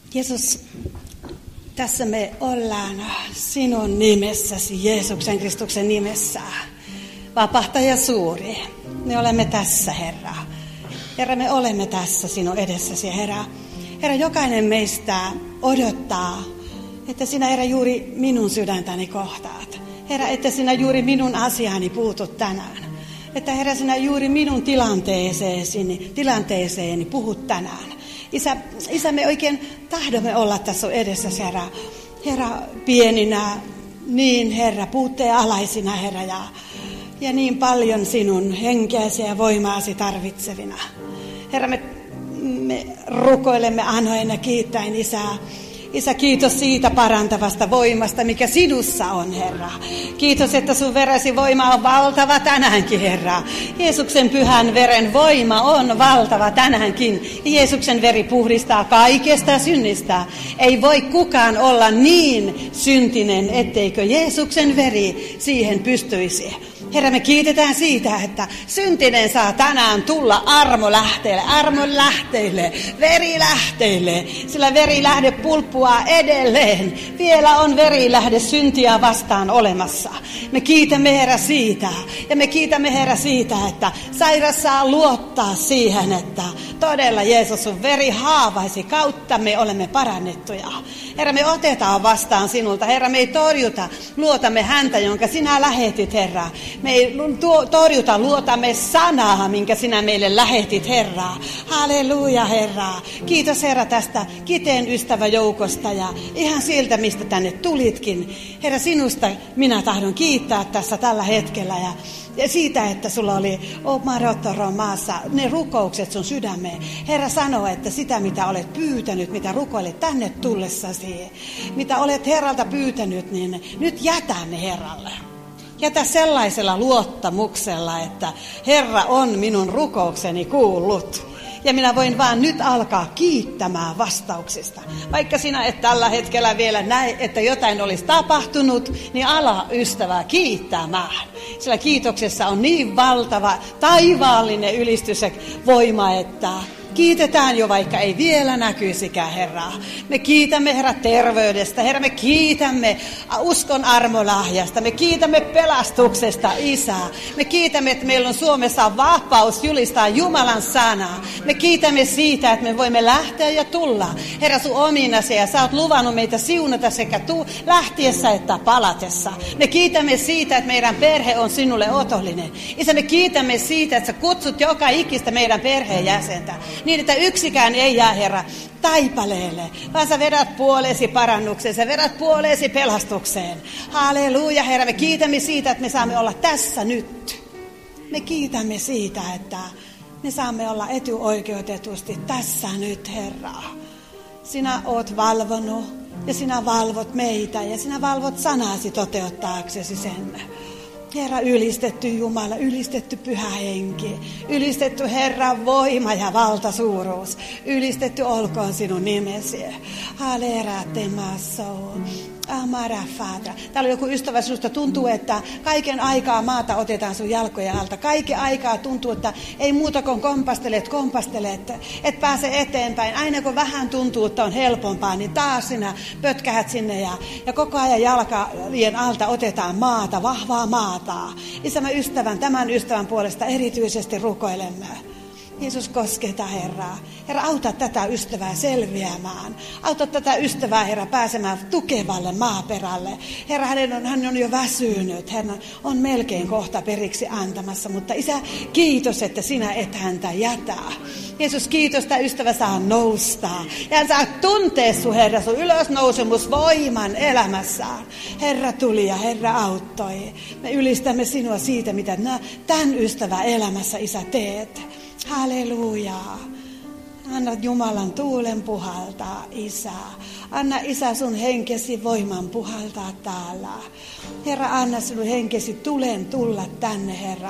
Jeesus, tässä me ollaan sinun nimessäsi, Jeesuksen Kristuksen nimessä. Vapahtaja suuri, me olemme tässä, Herra. Herra, me olemme tässä sinun edessäsi, Herra. Herra, jokainen meistä odottaa, että sinä, Herra, juuri minun sydäntäni kohtaat. Herra, että sinä juuri minun asiaani puutut tänään. Että, Herra, sinä juuri minun tilanteeseeni puhut tänään. Isä, me oikein tahdomme olla tässä edessäsi, Herra. Herra, pieninä, niin, Herra, puutteen-alaisina, Herra, ja niin paljon sinun henkeäsi ja voimaasi tarvitsevina. Herra, me rukoilemme anoina kiittäen, Isää. Isä, kiitos siitä parantavasta voimasta, mikä sinussa on, Herra. Kiitos, että sun veresi voima on valtava tänäänkin, Herra. Jeesuksen pyhän veren voima on valtava tänäänkin. Jeesuksen veri puhdistaa kaikesta synnistä. Ei voi kukaan olla niin syntinen, etteikö Jeesuksen veri siihen pystyisi. Herra, me kiitetään siitä, että syntinen saa tänään tulla armolähteille, verilähteille, sillä verilähde pulppuaa edelleen. Vielä on verilähde syntiä vastaan olemassa. Me kiitämme, Herra, siitä, ja me kiitämme, Herra, siitä, että sairas saa luottaa siihen, että todella Jeesus sun veri haavaisi kautta me olemme parannettuja. Herra, me otetaan vastaan sinulta. Herra, me ei torjuta, luotamme häntä, jonka sinä lähetit, Herra. Me ei torjuta, luotamme sanaa, minkä sinä meille lähetit, Herra. Halleluja, Herra. Kiitos, Herra, tästä kiteen ystäväjoukosta ja ihan siltä, mistä tänne tulitkin. Herra, sinusta minä tahdon kiittää tässä tällä hetkellä ja siitä, että sulla oli maassa ne rukoukset sun sydämeen. Herra sanoo, että sitä mitä olet pyytänyt, mitä rukoilet tänne tullessasi, mitä olet Herralta pyytänyt, niin nyt jätä ne Herralle. Jätä sellaisella luottamuksella, että Herra on minun rukoukseni kuullut. Ja minä voin vaan nyt alkaa kiittämään vastauksista. Vaikka sinä et tällä hetkellä vielä näe, että jotain olisi tapahtunut, niin ala ystävää kiittämään. Sillä kiitoksessa on niin valtava taivaallinen ylistys ja voima, että kiitetään jo, vaikka ei vielä näkyisikään, Herra. Me kiitämme, Herra, terveydestä. Herra, me kiitämme uskon armolahjasta. Me kiitämme pelastuksesta, Isä. Me kiitämme, että meillä on Suomessa vapaus julistaa Jumalan sanaa. Me kiitämme siitä, että me voimme lähteä ja tulla, Herra, sun ominasi. Ja sä oot luvannut meitä siunata sekä lähtiessä että palatessa. Me kiitämme siitä, että meidän perhe on sinulle otollinen. Isä, me kiitämme siitä, että sä kutsut joka ikistä meidän perheenjäsentä. Niin, että yksikään ei jää, Herra, taipaleelle, vaan sä vedät puoleesi parannukseen, sä vedät puoleesi pelastukseen. Halleluja, Herra, me kiitämme siitä, että me saamme olla tässä nyt. Me kiitämme siitä, että me saamme olla etuoikeutetusti tässä nyt, Herra. Sinä oot valvonut ja sinä valvot meitä ja sinä valvot sanasi toteuttaaksesi sen. Herra, ylistetty Jumala, ylistetty Pyhä Henki, ylistetty Herran voima ja valtasuuruus, ylistetty olkoon sinun nimesi. Halera temasso, amara fatra. Täällä on joku ystävä, sinusta tuntuu, että kaiken aikaa maata otetaan sun jalkojen alta. Kaiken aikaa tuntuu, että ei muuta kuin kompastelet, et pääse eteenpäin. Aina kun vähän tuntuu, että on helpompaa, niin taas sinä pötkähät sinne ja koko ajan jalkojen alta otetaan maata, vahvaa maata. Isä, mä tämän ystävän puolesta erityisesti rukoilemme. Jeesus, kosketa, Herra. Herra, auta tätä ystävää selviämään. Auta tätä ystävää, Herra, pääsemään tukevalle maaperälle. Herra, hän on jo väsynyt. Hän on melkein kohta periksi antamassa. Mutta Isä, kiitos, että sinä et häntä jätä. Jeesus, kiitos, että ystävä saa nousta. Ja hän saa tuntea sun, Herra, sun ylösnousemusvoiman elämässään. Herra tuli ja Herra auttoi. Me ylistämme sinua siitä, mitä tämän ystävän elämässä, Isä, teet. Halleluja. Anna Jumalan tuulen puhaltaa, Isä. Anna, Isä, sun henkesi voiman puhaltaa täällä. Herra, anna sinun henkesi tulen tulla tänne, Herra.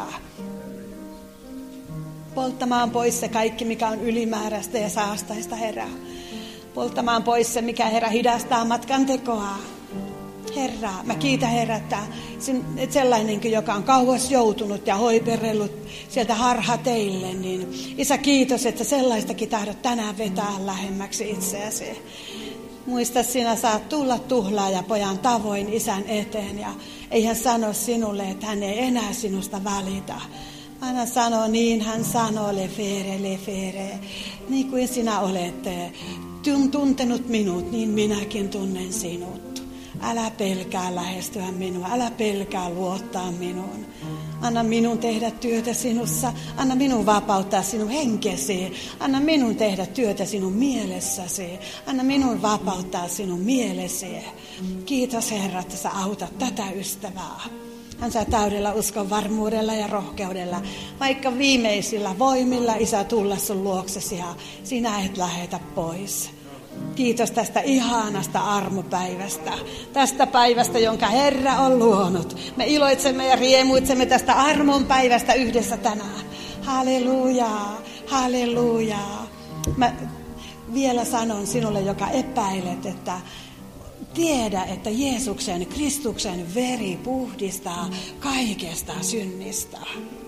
Polttamaan pois se kaikki, mikä on ylimääräistä ja saastaista, Herra. Polttamaan pois se, mikä, Herra, hidastaa matkan tekoa. Herra, mä kiitän Herra, että sellainenkin, joka on kauas joutunut ja hoiperellut sieltä harha teille, niin Isä, kiitos, että sellaistakin tahdot tänään vetää lähemmäksi itseäsi. Muista, sinä saat tulla tuhlaaja pojan tavoin Isän eteen ja ei hän sano sinulle, että hän ei enää sinusta välitä. Hän sanoo niin, hän sanoo lefere, niin kuin sinä olet tuntenut minut, niin minäkin tunnen sinut. Älä pelkää lähestyä minua, älä pelkää luottaa minuun. Anna minun tehdä työtä sinussa, anna minun vapauttaa sinun henkesi, anna minun tehdä työtä sinun mielessäsi, anna minun vapauttaa sinun mielesi. Kiitos Herra, että sä autat tätä ystävää. Hän saa täydellä uskon varmuudella ja rohkeudella, vaikka viimeisillä voimilla Isä tulla sun luoksesi ja sinä et lähetä pois. Kiitos tästä ihanasta armopäivästä, tästä päivästä, jonka Herra on luonut. Me iloitsemme ja riemuitsemme tästä armon päivästä yhdessä tänään. Halleluja, halleluja. Mä vielä sanon sinulle, joka epäilet, että tiedä, että Jeesuksen, Kristuksen veri puhdistaa kaikesta synnistä.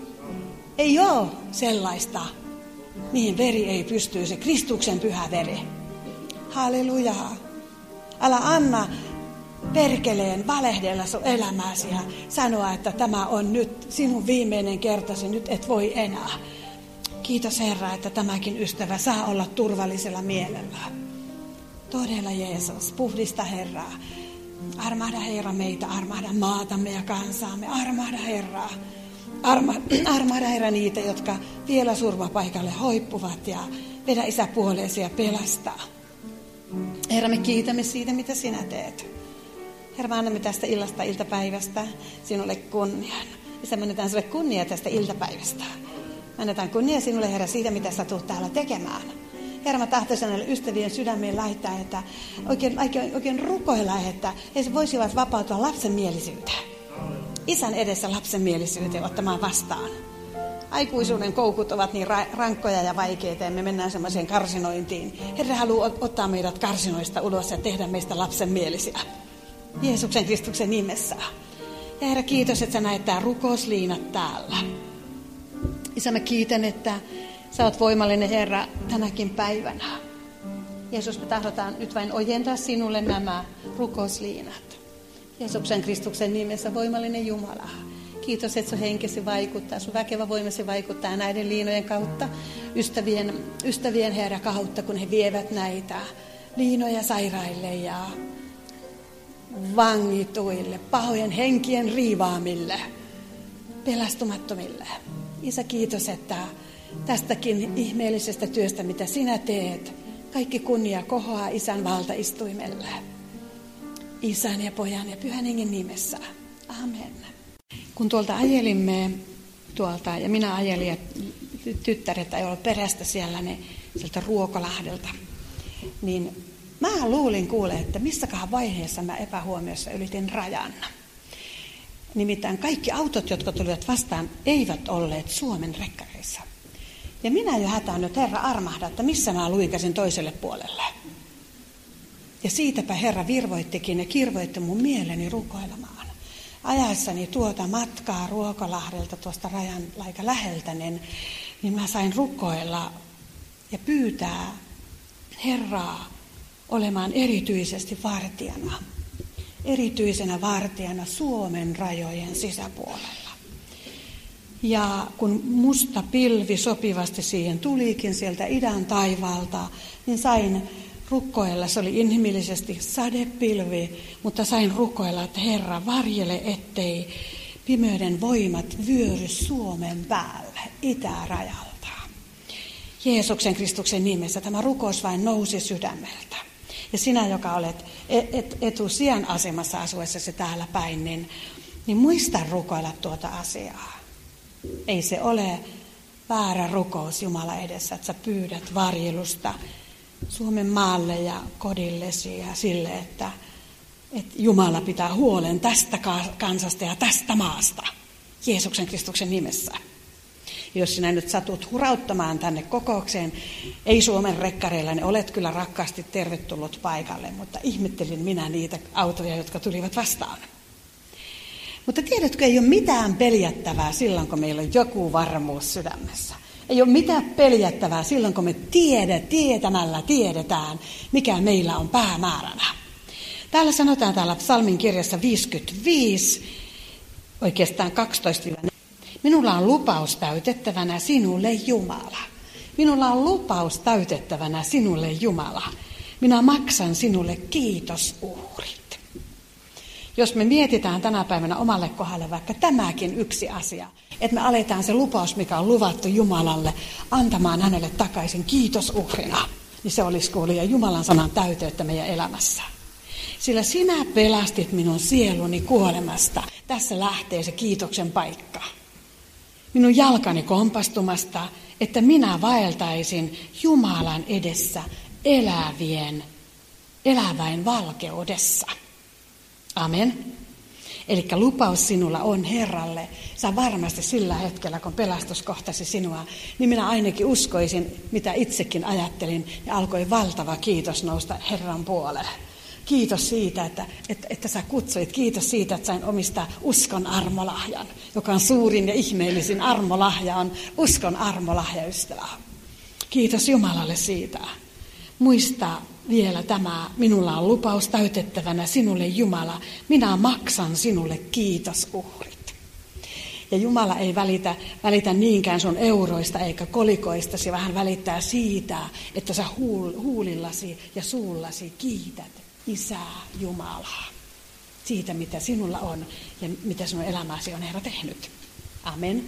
Ei ole sellaista, mihin veri ei pystyisi, Kristuksen pyhä veri. Halleluja. Älä anna perkeleen valehdella sun elämääsi ja sanoa, että tämä on nyt sinun viimeinen kertasi, nyt et voi enää. Kiitos Herra, että tämäkin ystävä saa olla turvallisella mielellä. Todella Jeesus, puhdista Herraa. Armahda Herra meitä, armahda maatamme ja kansaamme, armahda Herraa. Armahda Herra niitä, jotka vielä surmapaikalle hoippuvat ja vedä Isä puoleesi ja pelastaa. Herra, me kiitämme siitä, mitä sinä teet. Herra, me annamme tästä illasta, iltapäivästä sinulle kunnian. Isä, me annetaan sinulle kunnia tästä iltapäivästä. Me annetaan kunnia sinulle, Herra, siitä, mitä sä tulet täällä tekemään. Herra, mä tahtoisin näille ystävien sydämeen laittaa, että oikein rukoilla, että he voisivat vapautua lapsenmielisyyteen. Isän edessä lapsenmielisyyteen ottamaan vastaan. Aikuisuuden koukut ovat niin rankkoja ja vaikeita ja me mennään semmoiseen karsinointiin. Herra haluaa ottaa meidät karsinoista ulos ja tehdä meistä lapsenmielisiä. Jeesuksen Kristuksen nimessä. Ja Herra, kiitos, että sä näet tää rukousliinat täällä. Isä, mä kiitän, että sä oot voimallinen Herra tänäkin päivänä. Jeesus, me tahdotaan nyt vain ojentaa sinulle nämä rukousliinat. Jeesuksen Kristuksen nimessä voimallinen Jumala. Kiitos, että sun henkesi vaikuttaa, sun väkevä voimasi vaikuttaa näiden liinojen kautta, ystävien Herra kautta, kun he vievät näitä liinoja sairaille ja vangituille, pahojen henkien riivaamille, pelastumattomille. Isä, kiitos, että tästäkin ihmeellisestä työstä, mitä sinä teet, kaikki kunnia kohoaa Isän valtaistuimelle. Isän ja Pojan ja Pyhän Hengen nimessä. Amen. Kun tuolta ajelimme, ja minä ajelin ja tyttäret ei ollut perästä siellä, sieltä Ruokolahdelta, niin mä luulin että missäköhän vaiheessa mä epähuomiossa ylitin rajan. Nimittäin kaikki autot, jotka tulivat vastaan, eivät olleet Suomen rekkareissa. Ja minä jo hätään nyt, Herra armahda, että missä mä luikasin toiselle puolelle. Ja siitäpä Herra virvoittikin ja kirvoitti mun mieleni rukoilemaan. Ajaessani tuota matkaa Ruokolahdelta tuosta rajan aika läheltä, niin mä sain rukoilla ja pyytää Herraa olemaan erityisesti vartijana. Erityisenä vartijana Suomen rajojen sisäpuolella. Ja kun musta pilvi sopivasti siihen tulikin sieltä idän taivaalta, niin sain rukoilla, se oli inhimillisesti sadepilvi, mutta sain rukoilla, että Herra varjele, ettei pimeyden voimat vyöry Suomen päälle itärajalta. Jeesuksen Kristuksen nimessä tämä rukous vain nousi sydämeltä. Ja sinä, joka olet etusijan asemassa asuessasi täällä päin, niin muista rukoilla tuota asiaa. Ei se ole väärä rukous Jumala edessä, että sä pyydät varjelusta Suomen maalle ja kodillesi ja sille, että Jumala pitää huolen tästä kansasta ja tästä maasta Jeesuksen Kristuksen nimessä. Jos sinä nyt satut hurauttamaan tänne kokoukseen, ei Suomen rekkareilla, niin olet kyllä rakkaasti tervetullut paikalle, mutta ihmettelin minä niitä autoja, jotka tulivat vastaan. Mutta tiedätkö, ei ole mitään peljättävää silloin, kun meillä on joku varmuus sydämessä. Ei ole mitään peljättävää silloin, kun me tietämällä tiedetään, mikä meillä on päämääränä. Täällä sanotaan täällä Psalmin kirjassa 55, oikeastaan 12-14. Minulla on lupaus täytettävänä sinulle, Jumala. Minulla on lupaus täytettävänä sinulle, Jumala. Minä maksan sinulle kiitosuhrit. Jos me mietitään tänä päivänä omalle kohdalle vaikka tämäkin yksi asia, että me aletaan se lupaus, mikä on luvattu Jumalalle, antamaan hänelle takaisin kiitosuhrina, niin se olisi kuulija Jumalan sanan täyteyttä meidän elämässä. Sillä sinä pelastit minun sieluni kuolemasta. Tässä lähtee se kiitoksen paikka. Minun jalkani kompastumasta, että minä vaeltaisin Jumalan edessä eläväin valkeudessa. Amen. Eli lupaus sinulla on Herralle. Sä varmasti sillä hetkellä, kun pelastus kohtasi sinua, niin minä ainakin uskoisin, mitä itsekin ajattelin, ja alkoi valtava kiitos nousta Herran puolelle. Kiitos siitä, että sä kutsuit. Kiitos siitä, että sain omistaa uskon armolahjan, joka on suurin ja ihmeellisin armolahja, on uskon armolahja, ystävä. Kiitos Jumalalle siitä. Muista vielä tämä, minulla on lupaus täytettävänä sinulle, Jumala. Minä maksan sinulle kiitosuhrit. Ja Jumala ei välitä niinkään sun euroista eikä kolikoista, se vähän välittää siitä, että sä huulillasi ja suullasi kiität Isää Jumalaa. Siitä, mitä sinulla on ja mitä sinun elämäsi on Herra tehnyt. Amen.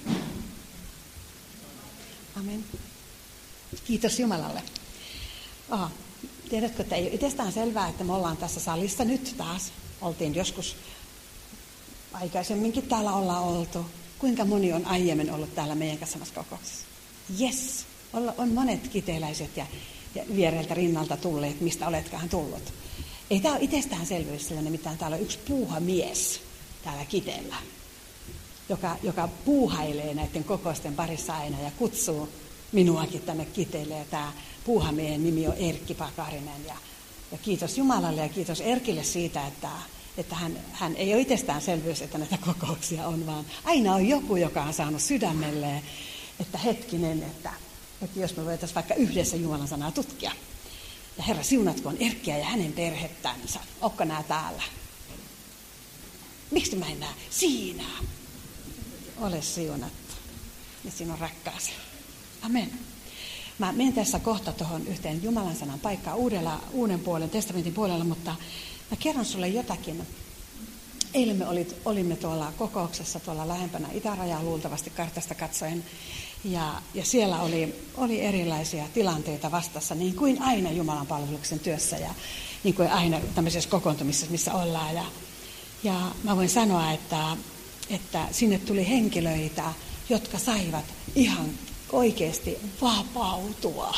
Amen. Kiitos Jumalalle. Tiedätkö, että ei ole itsestään selvää, että me ollaan tässä salissa nyt taas. Oltiin joskus aikaisemminkin täällä ollaan oltu. Kuinka moni on aiemmin ollut täällä meidän kanssa samassa kokouksessa? Yes, on monet kiteiläiset ja viereltä rinnalta tulleet, mistä oletkaan tullut. Ei tämä ole itsestäänselvyys, sillä nimittäin täällä on yksi puuhamies täällä Kiteellä, joka puuhailee näiden kokousten parissa aina ja kutsuu minuakin tänne Kiteelle. Ja tämä puuhamiehen nimi on Erkki Pakarinen. Ja kiitos Jumalalle ja kiitos Erkille siitä, että hän ei ole itsestäänselvyys, että näitä kokouksia on, vaan aina on joku, joka on saanut sydämelleen, että hetkinen, että jos me voitaisiin vaikka yhdessä Jumalan sanaa tutkia. Ja Herra siunatkoon Erkkiä ja hänen perhettänsä. Onko nämä täällä? Miksi mä en näe? Siinä. Ole siunattu. Ja sinun rakkaasi. Amen. Mä menen tässä kohta tuohon yhteen Jumalan sanan paikkaan uuden puolen, testamentin puolella, mutta mä kerron sulle jotakin. Eilen me olimme tuolla kokouksessa tuolla lähempänä itärajaa luultavasti kartasta katsoen. Ja siellä oli erilaisia tilanteita vastassa, niin kuin aina Jumalan palveluksen työssä ja niin kuin aina tämmöisessä kokoontumisessa, missä ollaan. Ja mä voin sanoa, että sinne tuli henkilöitä, jotka saivat ihan oikeasti vapautua.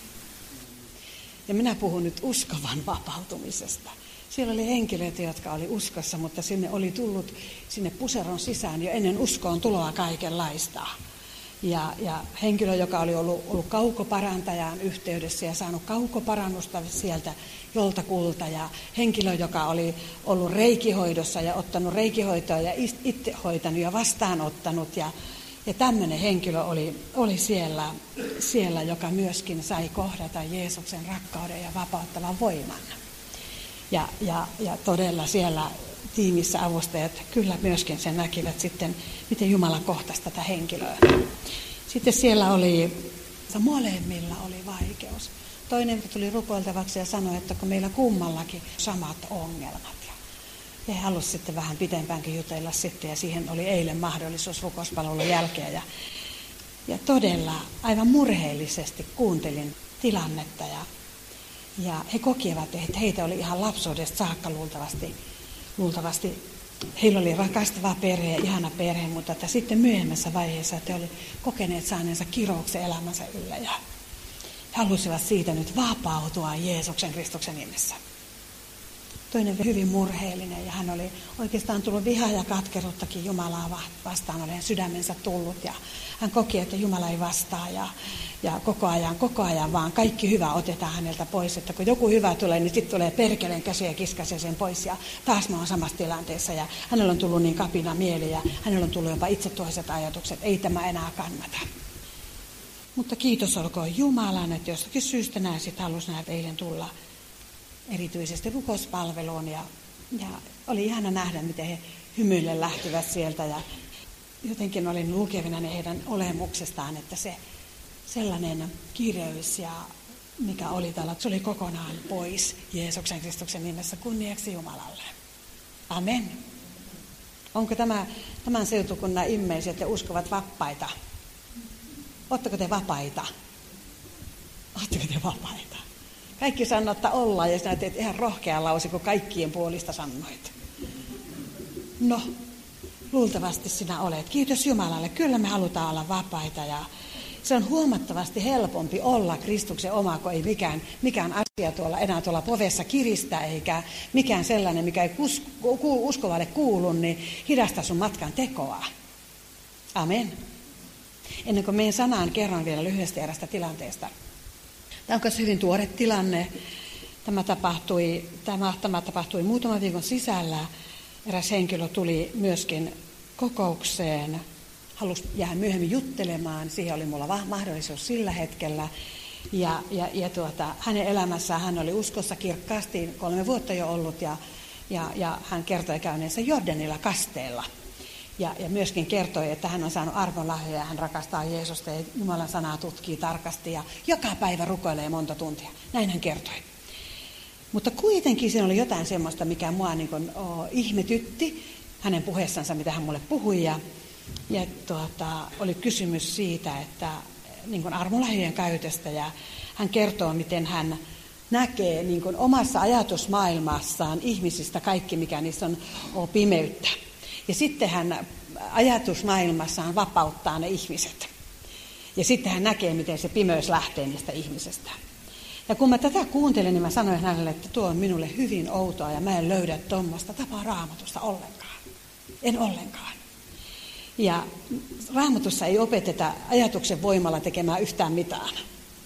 Ja minä puhun nyt uskovan vapautumisesta. Siellä oli henkilöitä, jotka oli uskossa, mutta sinne oli tullut sinne puseron sisään jo ennen uskoon tuloa kaikenlaista. Ja henkilö, joka oli ollut kaukoparantajan yhteydessä ja saanut kaukoparannusta sieltä joltakulta. Ja henkilö, joka oli ollut reikihoidossa ja ottanut reikihoitoa ja itse hoitanut ja vastaanottanut. Ja tämmöinen henkilö oli siellä, joka myöskin sai kohdata Jeesuksen rakkauden ja vapauttavan voiman. Ja todella siellä tiimissä avustajat kyllä myöskin sen näkivät sitten, miten Jumala kohtasi tätä henkilöä. Sitten siellä molemmilla oli vaikeus. Toinen tuli rukoiltavaksi ja sanoi, että kun meillä kummallakin samat ongelmat. Ja he halusivat sitten vähän pitempäänkin jutella sitten ja siihen oli eilen mahdollisuus rukouspalvelun jälkeen. Ja todella aivan murheellisesti kuuntelin tilannetta ja he kokivat, että heitä oli ihan lapsuudesta saakka luultavasti heillä oli rakastava perhe, ihana perhe, mutta että sitten myöhemmässä vaiheessa he olivat kokeneet saaneensa kirouksen elämänsä yllä ja he halusivat siitä nyt vapautua Jeesuksen Kristuksen nimessä. toinen hyvin murheellinen ja hän oli oikeastaan tullut vihaa ja katkeruttakin Jumalaa vastaan, oli sydämensä tullut ja hän koki, että Jumala ei vastaa ja koko ajan vaan kaikki hyvä otetaan häneltä pois, että kun joku hyvä tulee, niin sitten tulee perkeleen käsi ja kiskaisee sen pois ja taas mä oon samassa tilanteessa ja hänellä on tullut niin kapina mieli ja hänellä on tullut jopa itsetuhoiset ajatukset, ei tämä enää kannata. Mutta kiitos olkoon Jumalan, että jostakin syystä nämä sitten halusi näitä eilen tulla erityisesti rukouspalveluun ja oli ihana nähdä, miten he hymyille lähtivät sieltä ja jotenkin olin lukevina heidän olemuksestaan, että se sellainen kireys ja mikä oli täällä, se oli kokonaan pois Jeesuksen Kristuksen nimessä kunniaksi Jumalalle. Amen. Onko tämän seutukunnan immeiset ja uskovat vapaita? Oletteko te vapaita? Oletteko te vapaita? Kaikki sanoo, olla ja sinä teet ihan rohkea lause, kun kaikkien puolista sanoit. No, luultavasti sinä olet. Kiitos Jumalalle. Kyllä me halutaan olla vapaita ja se on huomattavasti helpompi olla Kristuksen oma, kun ei mikään asia enää tuolla povessa kiristä, eikä mikään sellainen, mikä ei uskovalle kuulu, niin hidasta sun matkan tekoa. Amen. Ennen kuin meidän sanaan kerron vielä lyhyesti erästä tilanteesta. Tämä on myös hyvin tuore tilanne. Tämä tapahtui muutaman viikon sisällä. Eräs henkilö tuli myöskin kokoukseen. Halusi jäädä myöhemmin juttelemaan. Siihen oli mulla mahdollisuus sillä hetkellä. Hänen elämässään hän oli uskossa kirkkaasti 3 vuotta jo ollut. Ja hän kertoi käyneensä Jordanilla kasteella. Ja myöskin kertoi, että hän on saanut armonlahjoja ja hän rakastaa Jeesusta ja Jumalan sanaa tutkii tarkasti ja joka päivä rukoilee monta tuntia. Näin hän kertoi. Mutta kuitenkin siinä oli jotain semmoista, mikä mua ihmetytti hänen puheessansa, mitä hän mulle puhui. Ja oli kysymys siitä, että niin armonlahjojen käytöstä ja hän kertoo, miten hän näkee niin omassa ajatusmaailmassaan ihmisistä kaikki, mikä niissä on pimeyttä. Ja sitten hän ajatusmaailmassaan vapauttaa ne ihmiset. Ja sitten hän näkee, miten se pimeys lähtee niistä ihmisistä. Ja kun mä tätä kuuntelin, niin mä sanoin hänelle, että tuo on minulle hyvin outoa ja mä en löydä tuommoista tapaa Raamatusta ollenkaan. En ollenkaan. Ja Raamatussa ei opeteta ajatuksen voimalla tekemään yhtään mitään.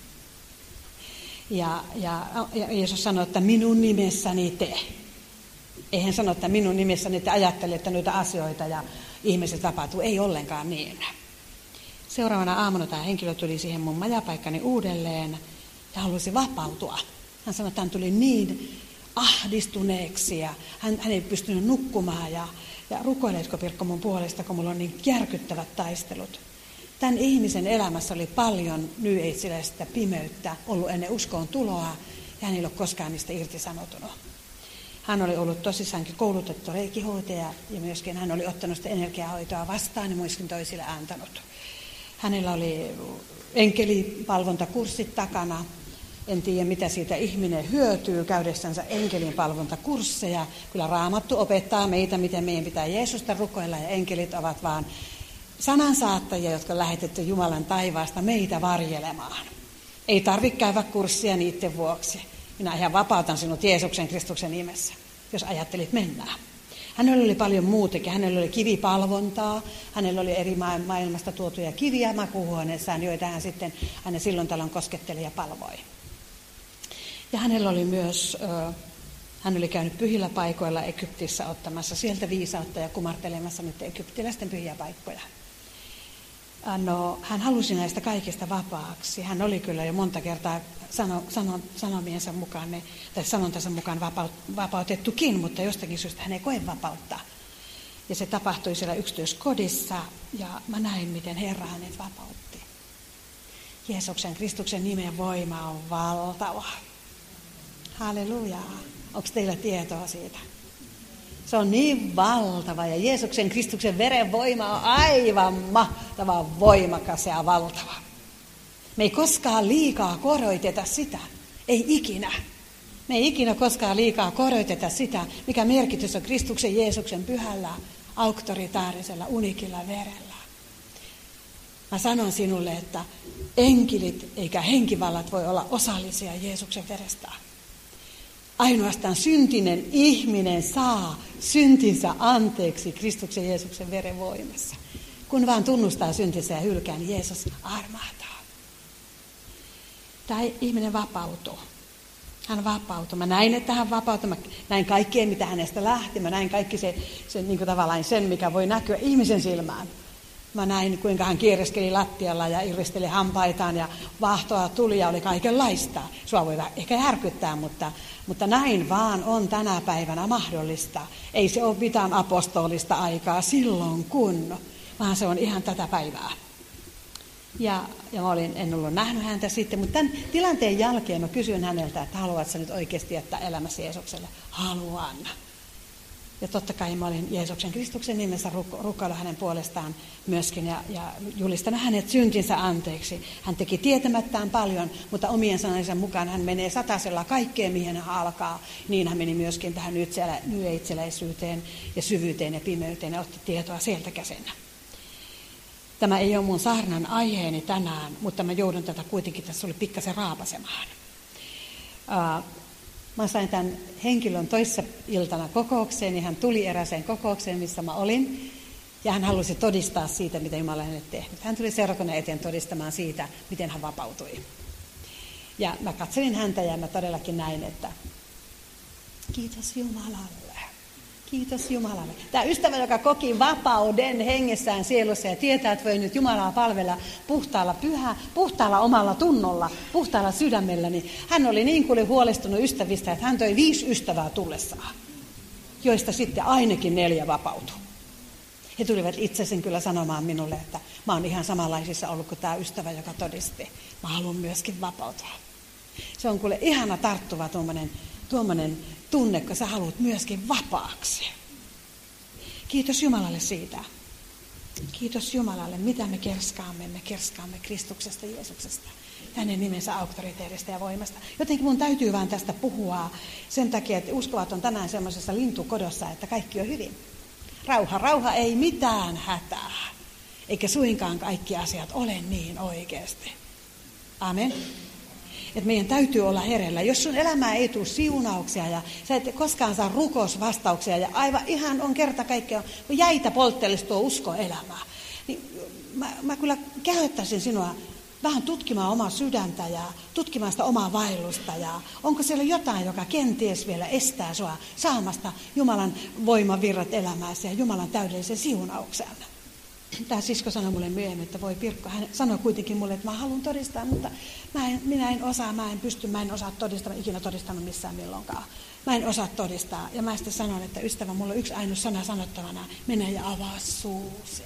Ja Jeesus sanoi, että minun nimessäni te. Ei hän sano, että minun nimessäni te ajattelette noita asioita ja ihmiset vapautuu. Ei ollenkaan niin. Seuraavana aamuna tämä henkilö tuli siihen mun majapaikkani uudelleen ja halusi vapautua. Hän sanoi, että hän tuli niin ahdistuneeksi ja hän ei pystynyt nukkumaan ja rukoiletko Pirkko mun puolesta, kun mulla on niin järkyttävät taistelut. Tämän ihmisen elämässä oli paljon nyyeitsiläistä pimeyttä ollut ennen uskoon tuloa ja hän ei ole koskaan niistä irtisanoutunut. Hän oli ollut tosissaankin koulutettu reikihoitaja ja myöskin hän oli ottanut sitä energiahoitoa vastaan ja myöskin toisille antanut. Hänellä oli enkelipalvontakurssit takana. En tiedä, mitä siitä ihminen hyötyy käydessänsä enkelinpalvontakursseja. Kyllä Raamattu opettaa meitä, miten meidän pitää Jeesusta rukoilla ja enkelit ovat vaan sanansaattajia, jotka on lähetetty Jumalan taivaasta meitä varjelemaan. Ei tarvitse käydä kurssia niiden vuoksi. Minä ihan vapautan sinut Jeesuksen Kristuksen nimessä, jos ajattelit mennään. Hänellä oli paljon muutakin. Hänellä oli kivipalvontaa. Hänellä oli eri maailmasta tuotuja kiviä makuuhuoneessaan, joita hän silloin tällöin kosketteli ja palvoi. Ja hänellä oli myös, hän oli käynyt pyhillä paikoilla Egyptissä ottamassa sieltä viisautta ja kumartelemassa nyt egyptiläisten pyhiä paikkoja. No, hän halusi näistä kaikista vapaaksi. Hän oli kyllä jo monta kertaa sanomiensa mukaan, tai sanontansa mukaan vapautettukin, mutta jostakin syystä hän ei koe vapautta. Ja se tapahtui siellä yksityiskodissa, ja mä näin, miten Herra hänet vapautti. Jeesuksen Kristuksen nimen voima on valtava. Halleluja. Onko teillä tietoa siitä? Se on niin valtava ja Jeesuksen Kristuksen veren voima on aivan mahtavan voimakas ja valtava. Me ei koskaan liikaa koroiteta sitä. Ei ikinä. Me ei ikinä koskaan liikaa koroiteta sitä, mikä merkitys on Kristuksen Jeesuksen pyhällä, auktoritaarisella, unikilla verellä. Mä sanon sinulle, että enkelit eikä henkivallat voi olla osallisia Jeesuksen verestä. Ainoastaan syntinen ihminen saa syntinsä anteeksi Kristuksen Jeesuksen veren voimassa. Kun vaan tunnustaa syntinsä ja hylkää, niin Jeesus armahtaa. Tämä ihminen vapautuu. Hän vapautui. Mä näin, että hän vapautui. Mä näin kaikkea, mitä hänestä lähti. Mä näin kaikki se niin kuin tavallaan sen, mikä voi näkyä ihmisen silmään. Mä näin, kuinka hän kierreskeli lattialla ja iristeli hampaitaan ja vaahtoa tuli ja oli kaikenlaista. Sua voi ehkä järkyttää, mutta näin vaan on tänä päivänä mahdollista. Ei se ole mitään apostolista aikaa silloin kun, vaan se on ihan tätä päivää. Ja en ollut nähnyt häntä sitten, mutta tämän tilanteen jälkeen mä kysyin häneltä, että haluatko sä nyt oikeasti jättää elämäsi Jeesukselle? Haluan. Ja totta kai mä olin Jeesuksen Kristuksen nimessä rukoillut hänen puolestaan myöskin ja julistanut hänet syntinsä anteeksi. Hän teki tietämättään paljon, mutta omien sanansa mukaan hän menee satasella kaikkeen, mihin hän alkaa. Niin hän meni myöskin tähän nyöitseläisyyteen ja syvyyteen ja pimeyteen ja otti tietoa sieltä käsin. Tämä ei ole mun saarnan aiheeni tänään, mutta mä joudun tätä kuitenkin, tässä oli pikkasen raapasemaan. Mä sain tämän henkilön toissa iltana kokoukseen, ja hän tuli erääseen kokoukseen, missä mä olin, ja hän halusi todistaa siitä, mitä Jumala hänelle tehnyt. Hän tuli seurakunnan eteen todistamaan siitä, miten hän vapautui. Ja mä katselin häntä, ja mä todellakin näin, että kiitos Jumalalle. Kiitos Jumalalle. Tämä ystävä, joka koki vapauden hengessään, sielussa ja tietää, että voi nyt Jumalaa palvella puhtaalla omalla tunnolla, puhtaalla sydämellä, niin hän oli niin kuin huolestunut ystävistä, että hän toi 5 ystävää tullessaan, joista sitten ainakin 4 vapautui. He tulivat itse sen kyllä sanomaan minulle, että mä oon ihan samanlaisissa ollut kuin tämä ystävä, joka todisti. Mä haluan myöskin vapautua. Se on kuule ihana tarttuva tuommoinen tunne, kun sä haluat myöskin vapaaksi. Kiitos Jumalalle siitä. Kiitos Jumalalle, mitä me kerskaamme. Me kerskaamme Kristuksesta, Jeesuksesta, hänen nimensä auktoriteetista ja voimasta. Jotenkin mun täytyy vaan tästä puhua sen takia, että uskovat on tänään semmoisessa lintukodossa, että kaikki on hyvin. Rauha, ei mitään hätää. Eikä suinkaan kaikki asiat ole niin oikeasti. Amen. Että meidän täytyy olla hereillä. Jos sun elämää ei tule siunauksia ja sä et koskaan saa rukousvastauksia ja aivan ihan on kerta kaikkea, kun jäitä polttelisi tuo uskoelämää, niin mä kyllä kehottaisin sinua vähän tutkimaan omaa sydäntä ja tutkimaan sitä omaa vaellusta ja onko siellä jotain, joka kenties vielä estää sua saamasta Jumalan voimavirrat elämääsi ja Jumalan täydellisen siunauksen. Tämä sisko sanoi mulle myöhemmin, että voi Pirkko, hän sanoi kuitenkin mulle, että mä haluan todistaa, mutta minä en osaa, mä en osaa todistaa, mä ikinä todistanut missään milloinkaan. Mä en osaa todistaa. Ja mä sitten sanon, että ystävä, mulla on yksi ainut sana sanottavana, mene ja avaa suusi.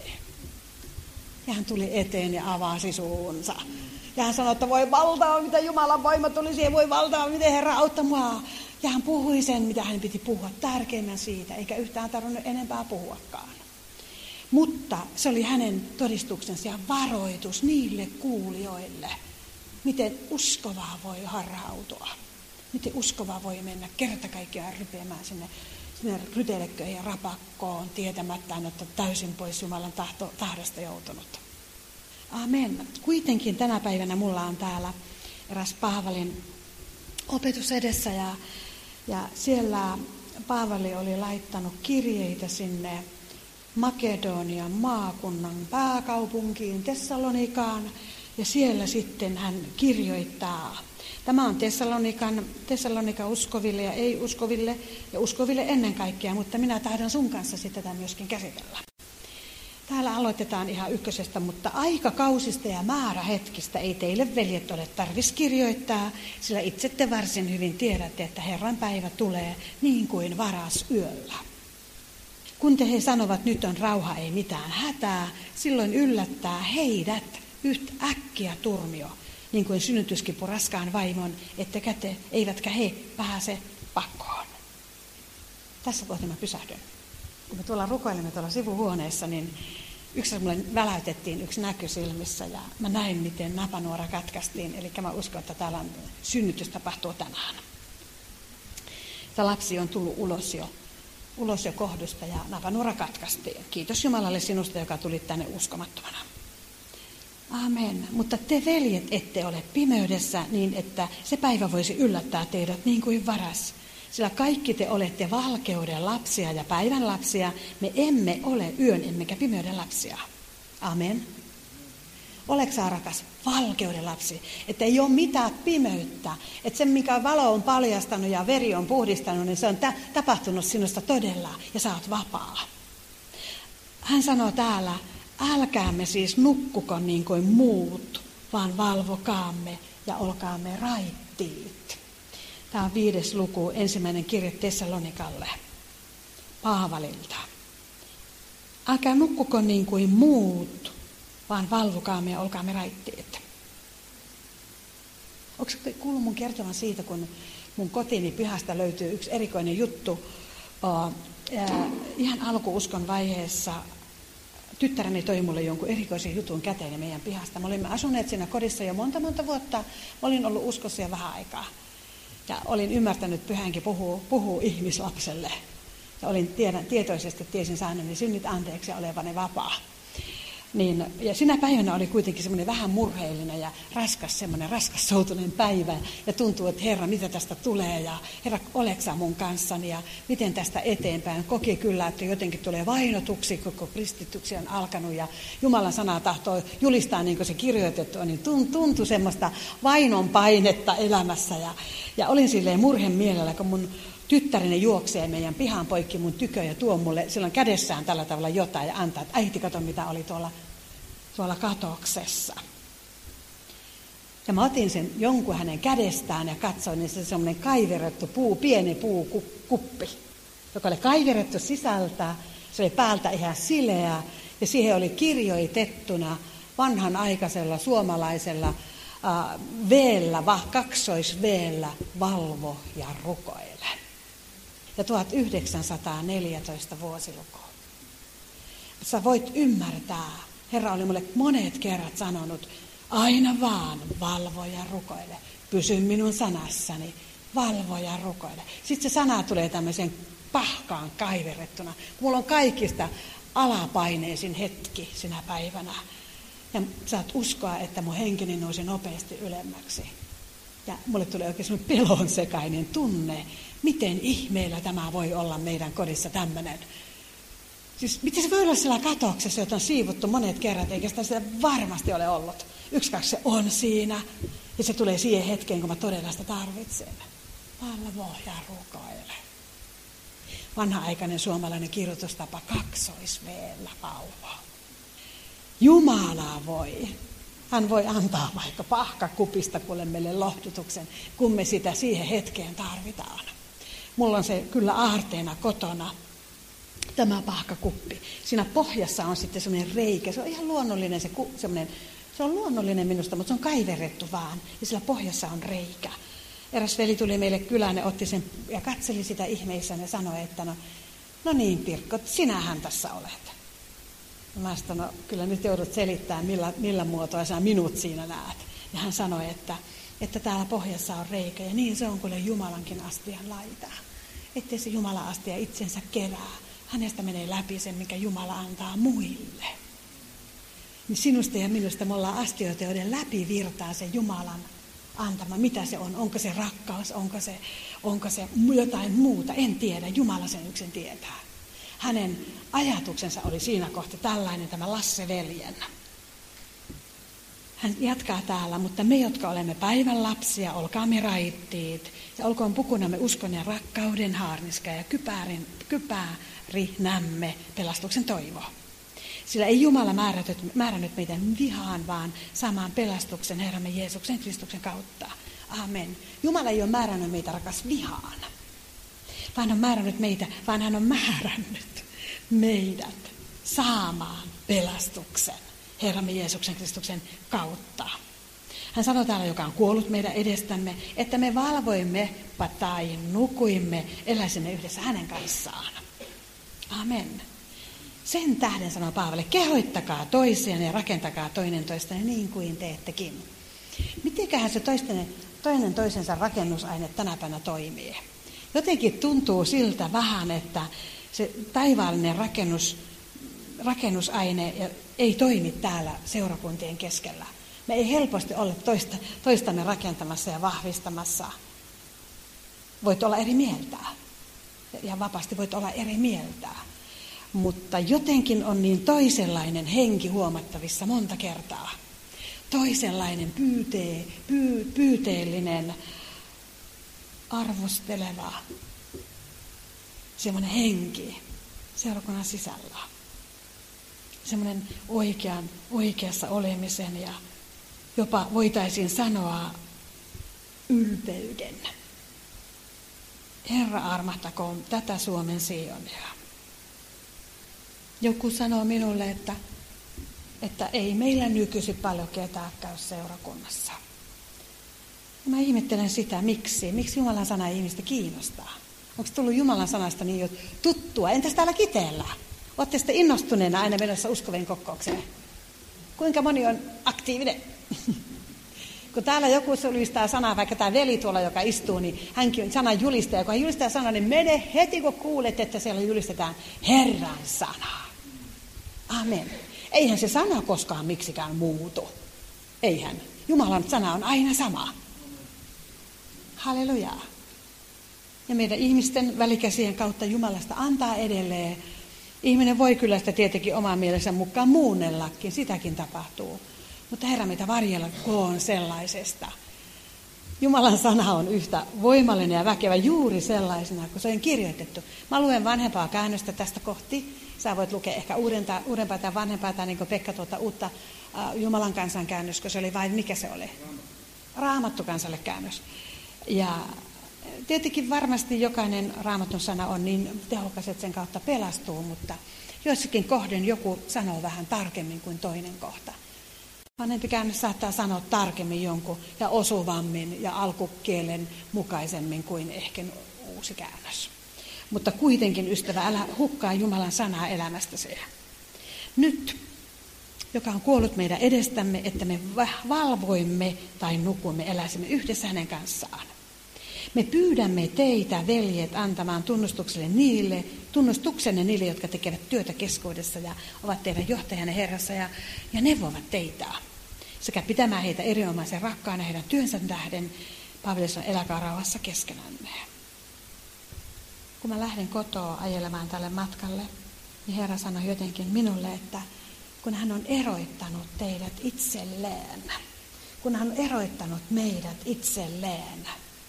Ja hän tuli eteen ja avasi suunsa. Ja hän sanoi, että voi valtava, mitä Jumalan voima tuli siihen, voi valtava, miten Herra auttaa mua. Ja hän puhui sen, mitä hän piti puhua, tärkeimmän siitä, eikä yhtään tarvinnut enempää puhuakaan. Mutta se oli hänen todistuksensa ja varoitus niille kuulijoille, miten uskovaa voi harhautua. Miten uskovaa voi mennä kerta kaikkiaan rypeämään sinne rytelekköön ja rapakkoon tietämättään, että täysin pois Jumalan tahdosta joutunut. Amen. Kuitenkin tänä päivänä mulla on täällä eräs Paavalin opetus edessä ja siellä Paavali oli laittanut kirjeitä sinne Makedonian maakunnan pääkaupunkiin Tessalonikaan ja siellä sitten hän kirjoittaa. Tämä on Tessalonikan uskoville ja ei-uskoville ja uskoville ennen kaikkea, mutta minä tahdon sun kanssa tätä myöskin käsitellä. Täällä aloitetaan ihan ykkösestä, mutta aikakausista ja määrähetkistä ei teille, veljet, ole tarvis kirjoittaa, sillä itse te varsin hyvin tiedätte, että Herran päivä tulee niin kuin varas yöllä. Kun he sanovat, nyt on rauha, ei mitään hätää, silloin yllättää heidät yhtäkkiä turmio, niin kuin synnytyskipu raskaan vaimon, eivätkä he pääse pakkoon. Tässä kohtaa mä pysähdyn. Kun me tuolla rukoilimme tuolla sivuhuoneessa, niin mulle väläytettiin yksi näky silmissä ja mä näin, miten napanuora katkaistiin. Eli mä uskon, että täällä synnytys tapahtuu tänään. Tämä lapsi on tullut ulos jo kohdusta ja napanuora katkaistiin. Kiitos Jumalalle sinusta, joka tuli tänne uskomattomana. Amen. Mutta te, veljet, ette ole pimeydessä niin, että se päivä voisi yllättää teidät niin kuin varas. Sillä kaikki te olette valkeuden lapsia ja päivän lapsia. Me emme ole yön emmekä pimeyden lapsia. Amen. Oletko sä rakas valkeuden lapsi? Että ei ole mitään pimeyttä. Että se, mikä valo on paljastanut ja veri on puhdistanut, niin se on tapahtunut sinusta todella ja sä oot vapaa. Hän sanoo täällä, älkäämme siis nukkuko niin kuin muut, vaan valvokaamme ja olkaamme raittiit. Tämä on 5. luku, 1. kirje Tessalonikalle, Paavalilta. Älkää nukkuko niin kuin muut, vaan valvokaamme ja olkaamme raittiit. Onko kuullut mun kertomaan siitä, kun mun kotini pihasta löytyy yksi erikoinen juttu. Ihan alkuuskon vaiheessa tyttäreni toi mulle jonkun erikoisen jutun käteen meidän pihasta. Me olimme asuneet siinä kodissa jo monta vuotta. Mä olin ollut uskossa jo vähän aikaa. Ja olin ymmärtänyt, että Pyhänkin puhuu ihmislapselle. Ja tietoisesti tiesin saaneni synnit anteeksi ja olevani vapaa. Ja sinä päivänä oli kuitenkin semmoinen vähän murheellinen ja raskassoutuinen päivä. Ja tuntuu, että Herra, mitä tästä tulee ja Herra, oleks sä mun kanssani ja miten tästä eteenpäin. Koki kyllä, että jotenkin tulee vainotuksi, koko kristityksi on alkanut ja Jumalan sana tahtoo julistaa niin kuin se kirjoitettu on. Niin tuntui semmoista vainon painetta elämässä ja olin silleen murhen mielellä, kun mun tyttäreni juoksee meidän pihan poikki mun tykö ja tuo mulle silloin kädessään tällä tavalla jotain ja antaa, että äiti, kato mitä oli tuolla katoksessa. Ja mä otin sen jonkun hänen kädestään ja katsoin, niin se on semmoinen kaiverrettu pieni puukuppi, joka oli kaiverrettu sisältä. Se oli päältä ihan sileä ja siihen oli kirjoitettuna vanhanaikaisella suomalaisella veellä, kaksoisveellä, valvo ja rukoile. Ja 1914 vuosiluku. Sä voit ymmärtää, Herra oli mulle monet kerrat sanonut, aina vaan valvo ja rukoile. Pysy minun sanassani, valvo ja rukoile. Sitten se sana tulee tämmöisen pahkaan kaiverrettuna. Mulla on kaikista alapaineisin hetki sinä päivänä. Ja saat uskoa, että mun henkeni nousi nopeasti ylemmäksi. Ja mulle tulee oikein semmoinen pelonsekainen tunne, miten ihmeellä tämä voi olla meidän kodissa tämmöinen. Siis miten se voi olla siellä katoksessa, jota on siivottu monet kerrat, eikä sitä varmasti ole ollut. 1-2 se on siinä, ja se tulee siihen hetkeen, kun mä todella sitä tarvitsen. Valvo ja rukoile. Vanha-aikainen suomalainen kirjoitustapa kaksoisveellä valvo. Jumala voi. Hän voi antaa vaikka pahkakupista kuule meille lohdutuksen, kun me sitä siihen hetkeen tarvitaan. Mulla on se kyllä aarteena kotona, tämä pahkakuppi. Siinä pohjassa on sitten semmoinen reikä. Se on ihan luonnollinen se on luonnollinen minusta, mutta se on kaiverrettu vaan. Ja sillä pohjassa on reikä. Eräs veli tuli meille kylään ja otti sen ja katseli sitä ihmeissään ja sanoi, että no niin Pirkko, sinähän tässä olet. Mä sanoin, no kyllä nyt joudut selittämään, millä muotoa sä minut siinä näet. Ja hän sanoi, että täällä pohjassa on reikä ja niin se on kuin Jumalankin astian laita. Ettei se Jumalan astia itsensä kerää. Hänestä menee läpi sen, mikä Jumala antaa muille. Niin sinusta ja minusta me ollaan astioita, joiden läpi virtaa se Jumalan antama. Mitä se on? Onko se rakkaus? Onko se jotain muuta? En tiedä. Jumala sen yksin tietää. Hänen ajatuksensa oli siinä kohtaa tällainen, tämä Lasse veljen. Hän jatkaa täällä, mutta me, jotka olemme päivän lapsia, olkaamme raittiit ja olkoon pukunamme uskon ja rakkauden haarniska ja kypärinämme pelastuksen toivo. Sillä ei Jumala määrännyt meidän vihaan, vaan saamaan pelastuksen Herramme Jeesuksen Kristuksen kautta. Amen. Jumala ei ole määrännyt meitä rakas vihaan, vaan hän on määrännyt meidät saamaan pelastuksen Herramme Jeesuksen Kristuksen kautta. Hän sanoi täällä, joka on kuollut meidän edestämme, että me valvoimme tai nukuimme, eläisimme yhdessä hänen kanssaan. Amen. Sen tähden sanoo Paavali, kehoittakaa toisiaan ja rakentakaa toinen toistanne niin kuin teettekin. Mitenköhän se toinen toisensa rakennusaine tänä päivänä toimii? Jotenkin tuntuu siltä vähän, että se taivaallinen rakennusaine ei toimi täällä seurakuntien keskellä. Me ei helposti ole toistamme rakentamassa ja vahvistamassa. voit olla eri mieltä. Ja vapaasti voit olla eri mieltä. Mutta jotenkin on niin toisenlainen henki huomattavissa monta kertaa. Toisenlainen pyyteellinen, arvosteleva, semmoinen henki seurakunnan sisällä. Semmoinen oikeassa olemisen ja jopa voitaisiin sanoa ylpeyden. Herra armahtakoon tätä Suomen Sionia. Joku sanoo minulle, että ei meillä nykyisin paljon ketään käy seurakunnassa. Mä ihmettelen sitä, miksi Jumalan sana ihmistä kiinnostaa. Onko tullut Jumalan sanasta niin jo tuttua? Entäs täällä Kiteellä? Olette sitten innostuneena aina menossa uskovien kokoukseen? Kuinka moni on aktiivinen? Kun täällä joku julistaa sanaa, vaikka tämä veli tuolla, joka istuu, niin hänkin on sanan julistaja. Kun hän julistaa sanaa, niin mene heti, kun kuulet, että siellä julistetaan Herran sanaa. Amen. Eihän se sana koskaan miksikään muutu. Eihän. Jumalan sana on aina sama. Halleluja. Ja meidän ihmisten välikäsien kautta Jumalasta antaa edelleen. Ihminen voi kyllä sitä tietenkin oman mielensä mukaan muunnellakin, sitäkin tapahtuu. Mutta Herra meitä varjelkoon sellaisesta. Jumalan sana on yhtä voimallinen ja väkevä juuri sellaisena, kun se on kirjoitettu. Mä luen vanhempaa käännöstä tästä kohti. Sä voit lukea ehkä uudempaa tai vanhempaa, tai niin kuin Pekka uutta Jumalan kansan käännös, kun se oli vain, mikä se oli? Raamattu kansalle käännös. Ja tietenkin varmasti jokainen Raamatun sana on niin tehokas, että sen kautta pelastuu, mutta joissakin kohden joku sanoo vähän tarkemmin kuin toinen kohta. Vanhempi käännös saattaa sanoa tarkemmin jonkun ja osuvammin ja alkukielen mukaisemmin kuin ehkä uusi käännös. Mutta kuitenkin, ystävä, älä hukkaa Jumalan sanaa elämästäsi. Nyt, joka on kuollut meidän edestämme, että me valvoimme tai nukumme, eläisimme yhdessä hänen kanssaan. Me pyydämme teitä, veljet, antamaan tunnustuksenne niille, jotka tekevät työtä keskuudessa ja ovat teidän johtajanne Herrassa ja neuvovat teitä. Sekä pitämään heitä erinomaisen rakkaana heidän työnsä tähden. Palvelus on eläkää rauhassa keskenänne. Kun mä lähden kotoa ajelemaan tälle matkalle, niin Herra sanoi jotenkin minulle, että kun hän on eroittanut teidät itselleen, kun hän on eroittanut meidät itselleen,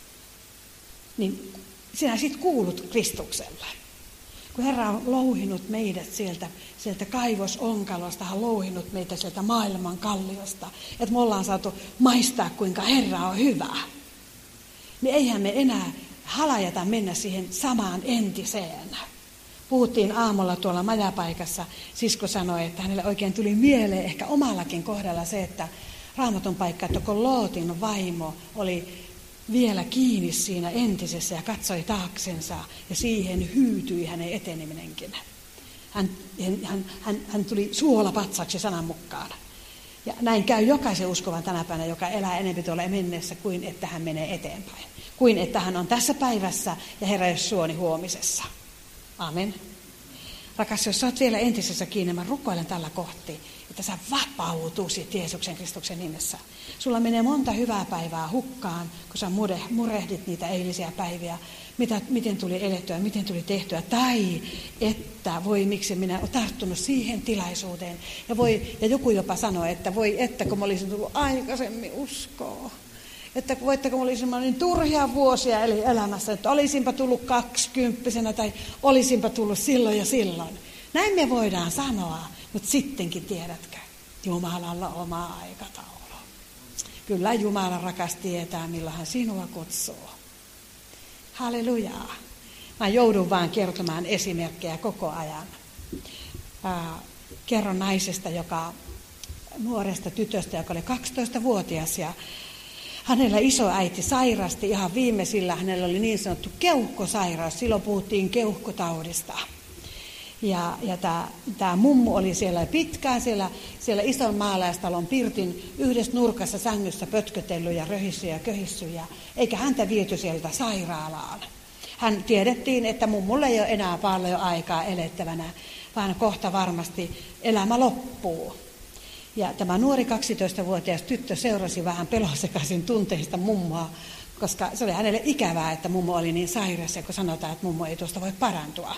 niin sinä sit kuulut Kristukselle. Kun Herra on louhinut meidät sieltä kaivosonkalosta, hän on louhinut meitä sieltä maailman kalliosta, että me ollaan saatu maistaa, kuinka Herra on hyvä, niin eihän me enää halajata mennä siihen samaan entiseen. Puhuttiin aamulla tuolla majapaikassa, sisko sanoi, että hänelle oikein tuli mieleen ehkä omallakin kohdalla se, että Raamatun paikka, että kun Lootin vaimo oli vielä kiinni siinä entisessä ja katsoi taaksensa ja siihen hyytyi hänen eteneminenkin. Hän tuli suolapatsaksi sanan mukaan. Ja näin käy jokaisen uskovan tänä päivänä, joka elää enemmän tuolla mennessä, kuin että hän menee eteenpäin. Kuin että hän on tässä päivässä ja Herra jos suoni huomisessa. Amen. Rakas, jos sä oot vielä entisessä kiinni, mä rukoilen tällä kohti, että sä vapautuisit Jeesuksen Kristuksen nimessä. Sulla menee monta hyvää päivää hukkaan, kun sä murehdit niitä eilisiä päiviä, miten tuli elettyä, miten tuli tehtyä, tai että miksi minä olen tarttunut siihen tilaisuuteen. Ja joku jopa sanoo, että kun mä olisin tullut aikaisemmin uskoa. Että voitteko, mä olisin niin turhia vuosia eli elämässä, että olisinpa tullut 20 tai olisinpa tullut silloin ja silloin. Näin me voidaan sanoa, mutta sittenkin tiedätkö, Jumalalla on oma aikataulu. Kyllä Jumala rakas tietää, milloin hän sinua kutsuu. Hallelujaa. Mä joudun vaan kertomaan esimerkkejä koko ajan. Kerron naisesta, nuoresta tytöstä, joka oli 12-vuotias ja hänellä isoäiti sairasti ihan viimeisillä, hänellä oli niin sanottu keuhkosairaus, silloin puhuttiin keuhkotaudista. Ja tämä mummu oli siellä pitkään, siellä ison maalaistalon pirtin yhdessä nurkassa sängyssä pötkötellyt ja röhissyt ja köhissyt, eikä häntä viety sieltä sairaalaan. Hän tiedettiin, että mummulle ei ole enää paljon aikaa elettävänä, vaan kohta varmasti elämä loppuu. Ja tämä nuori 12-vuotias tyttö seurasi vähän pelosekaisin tunteista mummoa koska se oli hänelle ikävää, että mummo oli niin sairas, ja kun sanotaan, että mummo ei tuosta voi parantua.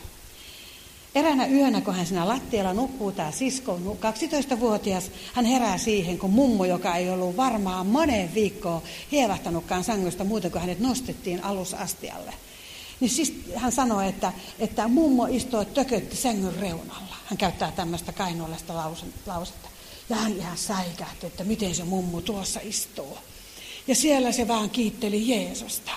Eräänä yönä, kun hän siinä lattialla nukkuu, tämä sisko, 12-vuotias, hän herää siihen, kun mummo, joka ei ollut varmaan moneen viikkoon hievahtanutkaan sängystä muuten kuin hänet nostettiin alusastialle. Niin siis hän sanoi, että mummo istui tökötti sängyn reunalla. Hän käyttää tämmöistä kainuolaista lausetta. Ja hän ihan säikähti, että miten se mummo tuossa istuu. Ja siellä se vaan kiitteli Jeesusta.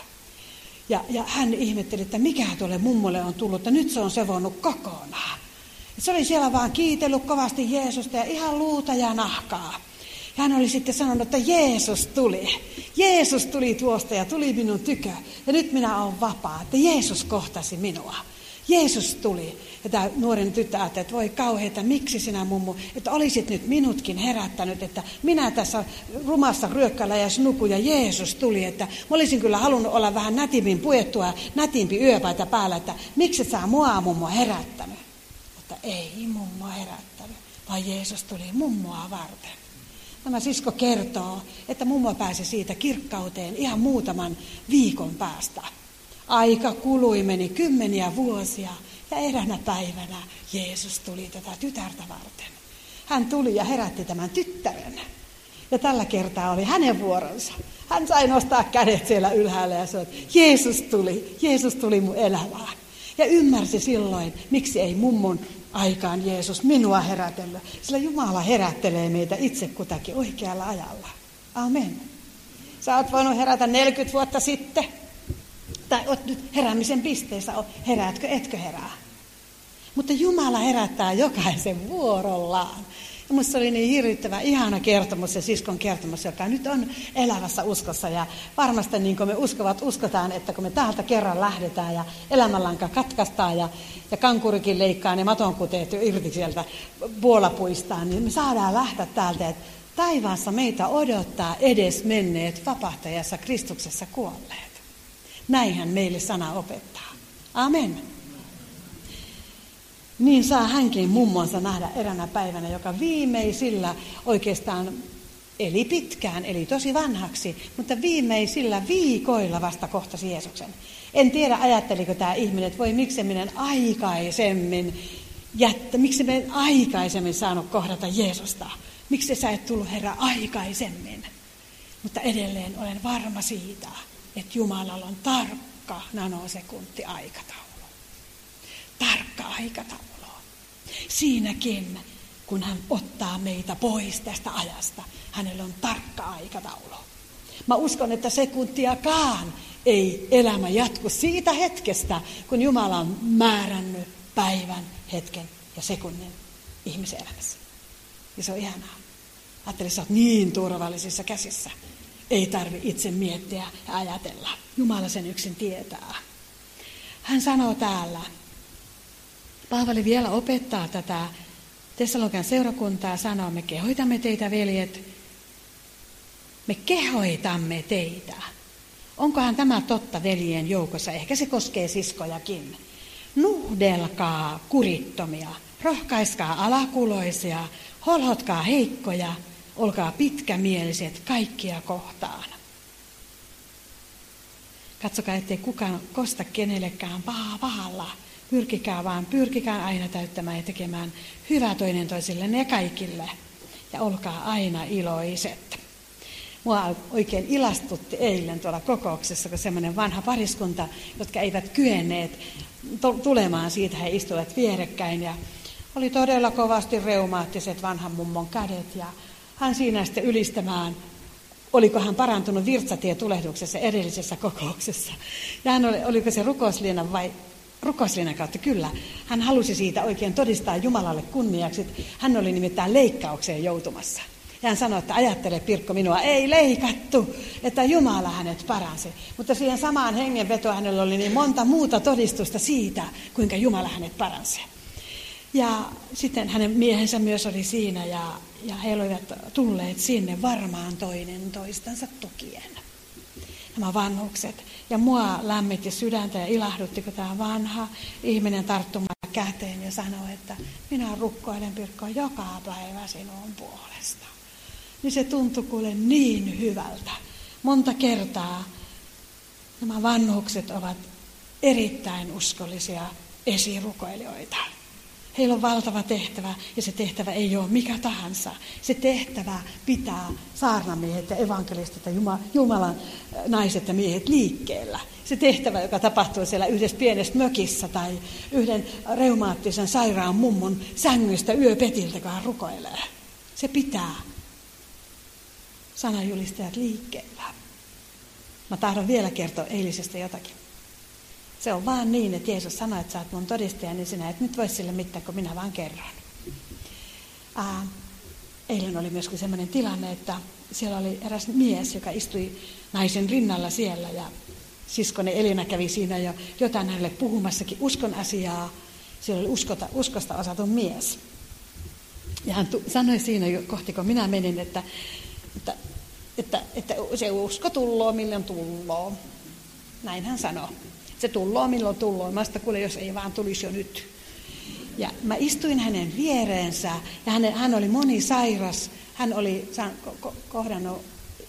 Ja hän ihmetteli, että mikä tuolle mummolle on tullut, että nyt se on sevonnut kokonaan. Ja se oli siellä vaan kiitellyt kovasti Jeesusta ja ihan luuta ja nahkaa. Ja hän oli sitten sanonut, että Jeesus tuli. Jeesus tuli tuosta ja tuli minun tykö. Ja nyt minä olen vapaa, että Jeesus kohtasi minua. Jeesus tuli. Ja tämä nuoren tyttö ajatteli, että voi kauheeta, miksi sinä mummu, että olisit nyt minutkin herättänyt, että minä tässä rumassa ryökkäillä ja nuku ja Jeesus tuli, että mä olisin kyllä halunnut olla vähän nätimmin puettua, nätimpi yöpaita päällä, että miksi sä mua mummo herättänyt? Mutta ei mummo herättänyt, vaan Jeesus tuli mummoa varten. Tämä sisko kertoo, että mummo pääsi siitä kirkkauteen ihan muutaman viikon päästä. Aika kului, meni 10 vuosia ja eräänä päivänä Jeesus tuli tätä tytärtä varten. Hän tuli ja herätti tämän tyttären. Ja tällä kertaa oli hänen vuoronsa. Hän sai nostaa kädet siellä ylhäällä ja sanoi, että Jeesus tuli mun elämään. Ja ymmärsi silloin, miksi ei mummon aikaan Jeesus minua herätellyt. Sillä Jumala herättelee meitä itse kutakin oikealla ajalla. Amen. Sä oot voinut herätä 40 vuotta sitten. Tai olet nyt heräämisen pisteessä, heräätkö, etkö herää. Mutta Jumala herättää jokaisen vuorollaan. Ja minusta oli niin hirvittävä, ihana kertomus, se siskon kertomus, joka nyt on elävässä uskossa. Ja varmasti niin kuin me uskotaan, että kun me täältä kerran lähdetään ja elämänlanka katkaistaan ja kankurikin leikkaa ne matonkuteet irti sieltä puolapuistaan, niin me saadaan lähteä täältä, että taivaassa meitä odottaa edes menneet vapahtajassa Kristuksessa kuolleet. Näinhän meille sana opettaa. Amen. Niin saa hänkin mummonsa nähdä eräänä päivänä, joka viimeisillä oikeastaan eli pitkään, eli tosi vanhaksi, mutta viimeisillä viikoilla vasta kohtasi Jeesuksen. En tiedä, ajatteliko tämä ihminen, että voi miksi minä en aikaisemmin saanut kohdata Jeesusta. Miksi sä et tullut, Herra, aikaisemmin? Mutta edelleen olen varma siitä, että Jumalalla on tarkka nanosekunti aikataulu. Tarkka aikataulu. Siinäkin, kun hän ottaa meitä pois tästä ajasta, hänellä on tarkka aikataulu. Mä uskon, että sekuntiakaan ei elämä jatku siitä hetkestä, kun Jumala on määrännyt päivän, hetken ja sekunnin ihmisen elämässä. Ja se on ihanaa. Ajattelin, sä oot niin turvallisissa käsissä. Ei tarvitse itse miettiä ja ajatella. Jumala sen yksin tietää. Hän sanoo täällä, Paavali vielä opettaa tätä Tessalonikan seurakuntaa, sanoo, me kehoitamme teitä, veljet. Me kehoitamme teitä. Onkohan tämä totta veljien joukossa? Ehkä se koskee siskojakin. Nuhdelkaa kurittomia, rohkaiskaa alakuloisia, holhotkaa heikkoja, olkaa pitkämieliset kaikkia kohtaan. Katsokaa, ettei kukaan kosta kenellekään pahaa pahalla. Pyrkikää aina täyttämään ja tekemään hyvää toinen toisillenne ja kaikille. Ja olkaa aina iloiset. Mua oikein ilastutti eilen tuolla kokouksessa, kun semmoinen vanha pariskunta, jotka eivät kyenneet tulemaan siitä, he istuivat vierekkäin. Ja oli todella kovasti reumaattiset vanhan mummon kädet ja hän siinä sitten ylistämään, oliko hän parantunut virtsatietulehduksessa edellisessä kokouksessa. Ja hän oliko se rukousliina vai rukousliinan kautta, kyllä. Hän halusi siitä oikein todistaa Jumalalle kunniaksi. Hän oli nimittäin leikkaukseen joutumassa. Ja hän sanoi, että ajattele Pirkko, minua ei leikattu, että Jumala hänet paransi. Mutta siihen samaan hengenvetoon hänellä oli niin monta muuta todistusta siitä, kuinka Jumala hänet paransi. Ja sitten hänen miehensä myös oli siinä ja he olivat tulleet sinne varmaan toinen toistansa tukien. Nämä vanhukset. Ja mua lämmitti sydäntä ja ilahdutti, kun tämä vanha ihminen tarttui käteen ja sanoi, että minä rukkoilen Pirkko joka päivä sinun puolesta. Niin se tuntui kuule niin hyvältä. Monta kertaa Nämä vanhukset ovat erittäin uskollisia esirukoilijoita. Heillä on valtava tehtävä, ja se tehtävä ei ole mikä tahansa. Se tehtävä pitää saarnamiehet ja evankelistit ja Jumalan naiset ja miehet liikkeellä. Se tehtävä, joka tapahtuu siellä yhdessä pienessä mökissä tai yhden reumaattisen sairaan mummon sängystä yöpetiltä, kun hän rukoilee. Se pitää sananjulistajat liikkeellä. Mä tahdon vielä kertoa eilisestä jotakin. Se on vaan niin, että Jeesus sanoi, että sä oot mun todistaja, niin sinä et nyt voi sille mitään, kun minä vaan kerron. Eilen oli myöskin sellainen tilanne, että siellä oli eräs mies, joka istui naisen rinnalla siellä, ja siskoni Elina kävi siinä jo jotain hänelle puhumassakin uskon asiaa. Siellä oli uskosta osatun mies. Ja hän sanoi siinä kohti, kun minä menin, että se usko tulloo, milloin tulloo. Näin hän sanoi. Se tulloo, milloin tulloo. Mä sitä kuule, jos ei vaan tulisi jo nyt. Ja mä istuin hänen viereensä, ja hän oli monisairas. Hän oli kohdannut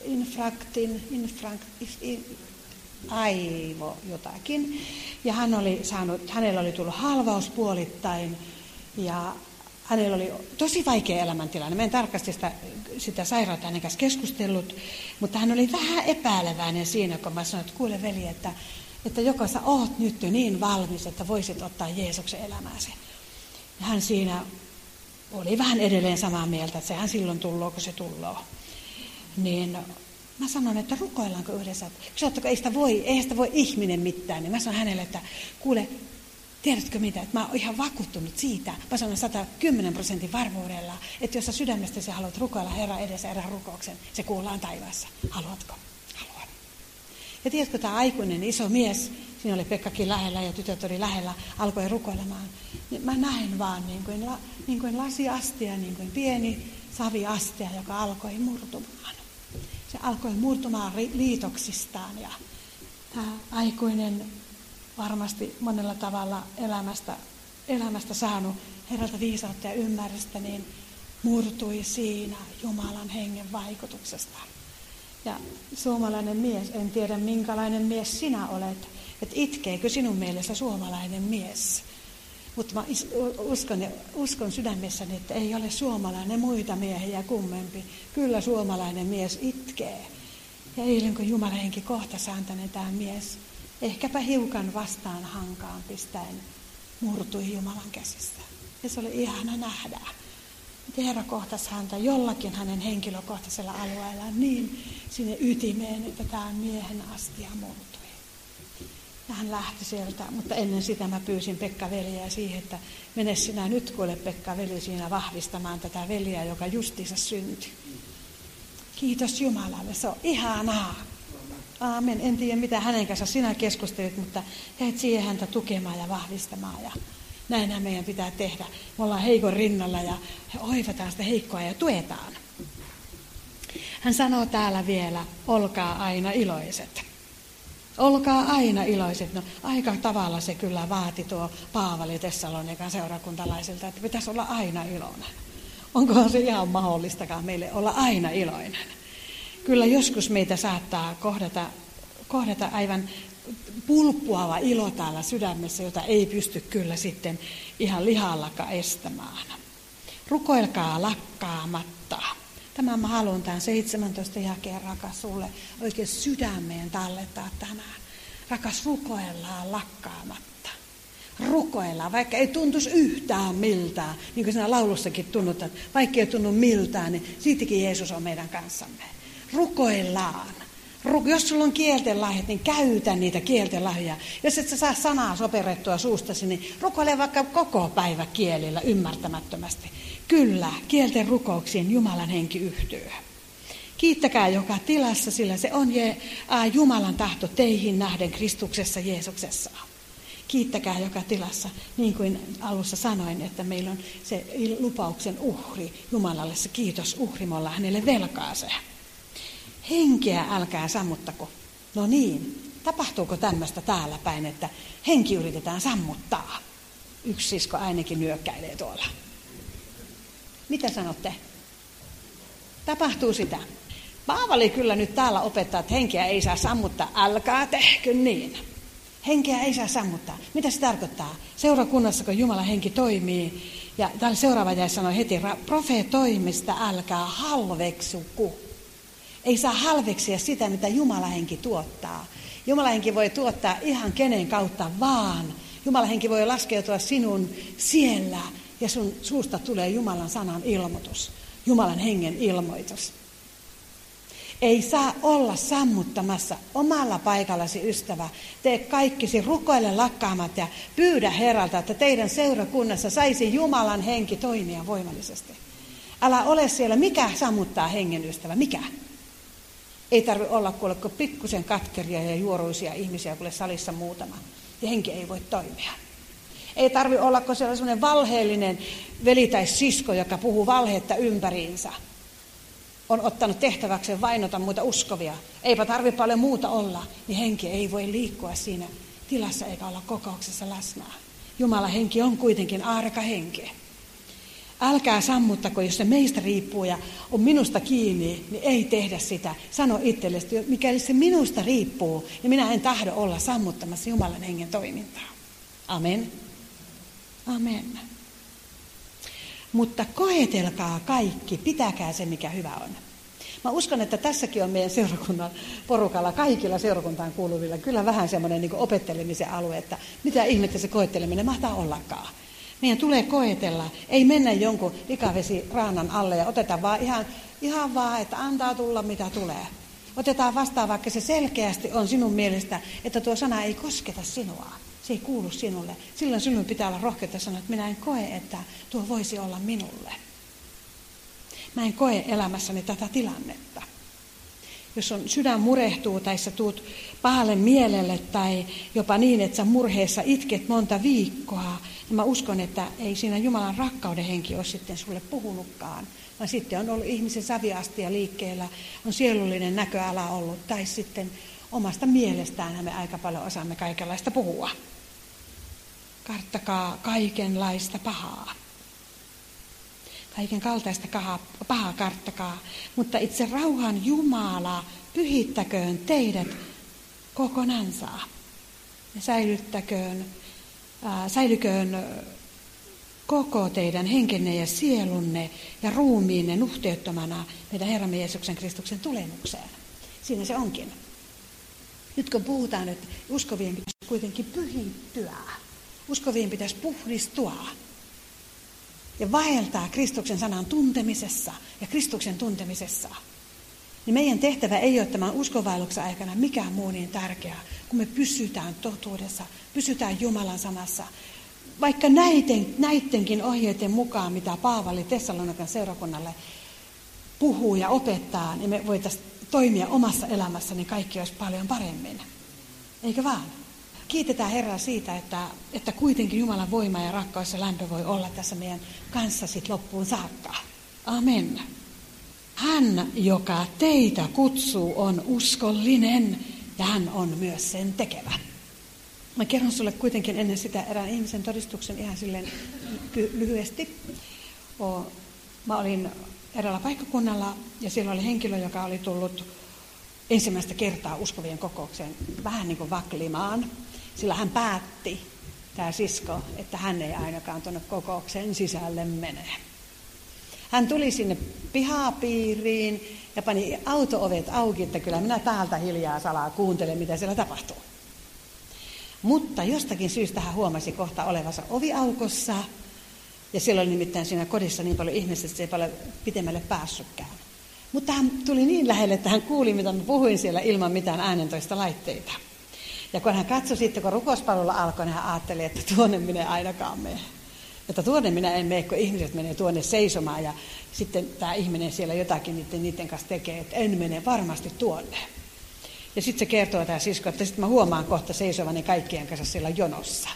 aivo jotakin. Ja hänellä oli tullut halvaus puolittain, ja hänellä oli tosi vaikea elämäntilanne. Mä en tarkasti sitä sairautta hänen kanssa keskustellut, mutta hän oli vähän epäileväinen siinä, kun mä sanoin, että kuule veli, että joko sä oot nyt jo niin valmis, että voisit ottaa Jeesuksen elämääsi. Ja hän siinä oli vähän edelleen samaa mieltä, että sehän silloin tulloo, kun se tulloo. Niin mä sanon, että rukoillaanko yhdessä, että kysyttekö, ei sitä voi ihminen mitään. Niin mä sanon hänelle, että kuule, tiedätkö mitä, että mä oon ihan vakuuttunut siitä, mä sanon 110% varmuudella, että jos sä sydämestäsi haluat rukoilla Herran edessä erään rukouksen, se kuullaan taivaassa. Haluatko? Haluan. Ja tiedätkö, tämä aikuinen iso mies, siinä oli Pekkakin lähellä ja tytöt oli lähellä, alkoi rukoilemaan. Niin mä näin vaan niin kuin lasiastia, niin kuin pieni saviastia, joka alkoi murtumaan. Se alkoi murtumaan liitoksistaan, ja tämä aikuinen, varmasti monella tavalla elämästä saanut Herralta viisautta ja ymmärrystä, niin murtui siinä Jumalan hengen vaikutuksesta. Ja suomalainen mies, en tiedä minkälainen mies sinä olet, että itkeekö sinun mielestä suomalainen mies. Mutta mä uskon sydämessäni, että ei ole suomalainen muita miehiä kummempi. Kyllä suomalainen mies itkee. Ja eilen kun Jumalan henki kohtasi häntäne, tämä mies ehkäpä hiukan vastaan hankaan pistäen murtui Jumalan käsissä. Ja se oli ihana nähdä. Herra kohtasi häntä jollakin hänen henkilökohtaisella alueella niin sinne ytimeen, että tämä miehen astia murtui. Ja hän lähti sieltä, mutta ennen sitä mä pyysin Pekka-veliä siihen, että mene sinä nyt kuule Pekka-veli siinä vahvistamaan tätä veliä, joka justiinsa syntyi. Kiitos Jumalalle, se on ihanaa. Aamen. En tiedä mitä hänen kanssa sinä keskustelit, mutta jäit siihen häntä tukemaan ja vahvistamaan. Ja näinhän meidän pitää tehdä. Me ollaan heikon rinnalla ja oivataan sitä heikkoa ja tuetaan. Hän sanoo täällä vielä, olkaa aina iloiset. Olkaa aina iloiset. No aika tavalla se kyllä vaati tuo Paavali Tessalonikan seurakuntalaisilta, että pitäisi olla aina iloinen. Onkohan se ihan mahdollistakaan meille olla aina iloinen? Kyllä joskus meitä saattaa kohdata aivan pulppuava ilo täällä sydämessä, jota ei pysty kyllä sitten ihan lihallakaan estämään. Rukoilkaa lakkaamatta. Tämän mä haluan tämän 17 jakeen, rakas, sulle oikein sydämeen tallettaa tänään. Rakas, rukoillaan lakkaamatta. Rukoillaan, vaikka ei tuntuisi yhtään miltään, niin kuin siinä laulussakin tunnutaan, vaikka ei tunnu miltään, niin siitäkin Jeesus on meidän kanssamme. Rukoillaan. Jos sulla on kieltenlahjat, niin käytä niitä kieltenlahjoja. Jos et sä saa sanaa soperettua suustasi, niin rukoile vaikka koko päivä kielillä ymmärtämättömästi. Kyllä, kielten rukouksiin Jumalan henki yhtyy. Kiittäkää joka tilassa, sillä se on Jumalan tahto teihin nähden Kristuksessa Jeesuksessa. Kiittäkää joka tilassa, niin kuin alussa sanoin, että meillä on se lupauksen uhri Jumalalle, se kiitos uhri, me ollaan hänelle velkaa se. Henkeä älkää sammuttako. No niin, tapahtuuko tämmöistä täällä päin, että henki yritetään sammuttaa? Yksi sisko ainakin nyökkäilee tuolla. Mitä sanotte? Tapahtuu sitä. Paavali kyllä nyt täällä opettaa, että henkeä ei saa sammuttaa. Älkää tehkö niin. Henkeä ei saa sammuttaa. Mitä se tarkoittaa? Seurakunnassa, kun Jumalan henki toimii, ja täällä seuraava jäi sanoi heti, profeetoimista älkää halveksuku. Ei saa halveksia sitä, mitä Jumalan henki tuottaa. Jumalan henki voi tuottaa ihan kenen kautta vaan. Jumalan henki voi laskeutua sinun siellä, ja sun suusta tulee Jumalan sanan ilmoitus. Jumalan hengen ilmoitus. Ei saa olla sammuttamassa omalla paikallasi, ystävä. Tee kaikkisi, rukoile lakkaamat ja pyydä Herralta, että teidän seurakunnassa saisi Jumalan henki toimia voimallisesti. Älä ole siellä, mikä sammuttaa hengen, ystävä, mikä? Ei tarvitse olla kuuleko pikkusen katkeria ja juoruisia ihmisiä, kuule salissa muutama. Ja henki ei voi toimia. Ei tarvitse olla, kun siellä on sellainen valheellinen veli tai sisko, joka puhuu valhetta ympäriinsä. On ottanut tehtäväkseen vainota muita uskovia. Eipä tarvitse paljon muuta olla, niin henki ei voi liikkua siinä tilassa eikä olla kokouksessa läsnä. Jumalan henki on kuitenkin arka henki. Älkää sammuttako, jos se meistä riippuu ja on minusta kiinni, niin ei tehdä sitä. Sano itsellesi, että mikäli se minusta riippuu, niin minä en tahdo olla sammuttamassa Jumalan hengen toimintaa. Amen. Amen. Mutta koetelkaa kaikki, pitäkää se mikä hyvä on. Mä uskon, että tässäkin on meidän seurakunnan porukalla, kaikilla seurakuntaan kuuluvilla, kyllä vähän semmoinen niin kuin opettelemisen alue, että mitä ihmettä se koetteleminen mahtaa ollakaan. Meidän tulee koetella, ei mennä jonkun likavesiraanan alle ja oteta vaan ihan vaan, että antaa tulla mitä tulee. Otetaan vastaan, vaikka se selkeästi on sinun mielestä, että tuo sana ei kosketa sinua. Se ei kuulu sinulle. Silloin sinun pitää olla rohkeutta sanoa, että minä en koe, että tuo voisi olla minulle. Mä en koe elämässäni tätä tilannetta. Jos sun sydän murehtuu tai sä tuut pahalle mielelle tai jopa niin, että sä murheessa itket monta viikkoa, niin mä uskon, että ei siinä Jumalan rakkauden henki ole sitten sulle puhunutkaan, vaan sitten on ollut ihmisen saviastia liikkeellä, on sielullinen näköala ollut tai sitten omasta mielestään me aika paljon osaamme kaikenlaista puhua. Karttakaa kaikenlaista pahaa. Kaiken kaltaista pahaa karttakaa, mutta itse rauhan Jumala pyhittäköön teidät kokonansa. Ja säilyköön koko teidän henkenne ja sielunne ja ruumiinne nuhteettomana meidän Herramme Jeesuksen Kristuksen tulemukseen. Siinä se onkin. Nyt kun puhutaan, että uskovien pitäisi kuitenkin pyhittyä, uskovien pitäisi puhdistua ja vaeltaa Kristuksen sanan tuntemisessa ja Kristuksen tuntemisessa, niin meidän tehtävä ei ole tämän uskonvaelluksen aikana mikään muu niin tärkeää, kun me pysytään totuudessa, pysytään Jumalan sanassa. Vaikka näidenkin ohjeiden mukaan, mitä Paavali Tessalonikan seurakunnalle puhuu ja opettaa, niin me voitaisiin toimia omassa elämässä, niin kaikki olisi paljon paremmin. Eikö vaan? Kiitetään Herraa siitä, että kuitenkin Jumalan voima ja rakkaus ja lämpö voi olla tässä meidän kanssa sit loppuun saakka. Amen. Hän, joka teitä kutsuu, on uskollinen ja hän on myös sen tekevä. Mä kerron sulle kuitenkin ennen sitä erään ihmisen todistuksen ihan silleen lyhyesti. Mä olin eräällä paikkakunnalla ja siellä oli henkilö, joka oli tullut ensimmäistä kertaa uskovien kokoukseen vähän niin kuin vaklimaan. Sillä hän päätti, tämä sisko, että hän ei ainakaan tuonne kokouksen sisälle mene. Hän tuli sinne pihapiiriin ja pani auto-ovet auki, että kyllä minä täältä hiljaa salaa kuuntelen, mitä siellä tapahtuu. Mutta jostakin syystä hän huomasi kohta olevansa oviaukossa. Ja siellä oli nimittäin siinä kodissa niin paljon ihmisiä, että se ei paljon pitemmälle päässytkään. Mutta hän tuli niin lähelle, että hän kuuli, mitä mä puhuin siellä ilman mitään äänentoista laitteita. Ja kun hän katsoi sitten, kun rukouspalvelu alkoi, niin hän ajatteli, että tuonne minä ainakaan mene. Että tuonne minä en mene, kun ihmiset menee tuonne seisomaan ja sitten tämä ihminen siellä jotakin niiden kanssa tekee, että en mene varmasti tuonne. Ja sitten se kertoo tämä sisko, että sitten mä huomaan kohta seisovani kaikkien kanssa siellä jonossa.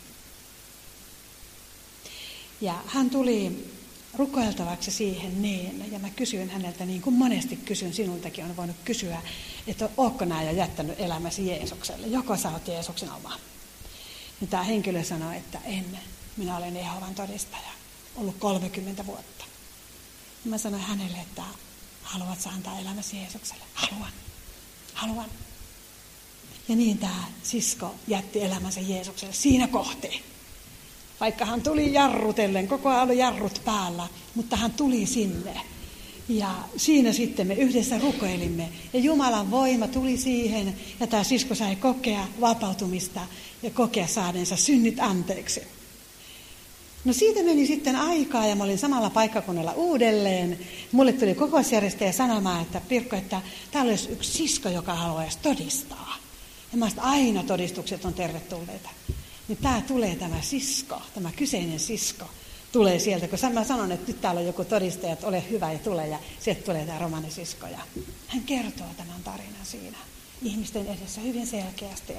Ja hän tuli rukoiltavaksi siihen niin, ja mä kysyin häneltä, niin kuin monesti kysyn, sinultakin on voinut kysyä, että ootko nää jo jättänyt elämäsi Jeesukselle, joko sä oot Jeesuksen oma. Niin tämä henkilö sanoi, että en, minä olen Jehovan todistaja, ollut 30 vuotta. Ja mä sanoin hänelle, että haluatko antaa elämäsi Jeesukselle? Haluan. Ja niin tämä sisko jätti elämänsä Jeesukselle siinä kohti. Vaikka hän tuli jarrutellen, koko ajan oli jarrut päällä, mutta hän tuli sinne. Ja siinä sitten me yhdessä rukoilimme. Ja Jumalan voima tuli siihen, ja tämä sisko sai kokea vapautumista ja kokea saaneensa synnit anteeksi. No siitä meni sitten aikaa, ja mä olin samalla paikkakunnalla uudelleen. Mulle tuli kokousjärjestäjä sanomaan, että Pirkko, että täällä olisi yksi sisko, joka haluaisi todistaa. Ja mä sanoin, aina todistukset on tervetulleita. Niin tämä sisko, tämä kyseinen sisko, tulee sieltä, kun mä sanon, että nyt täällä on joku todistaja, että ole hyvä ja tule, ja sieltä tulee tämä romanisisko. Ja hän kertoo tämän tarinan siinä ihmisten edessä hyvin selkeästi,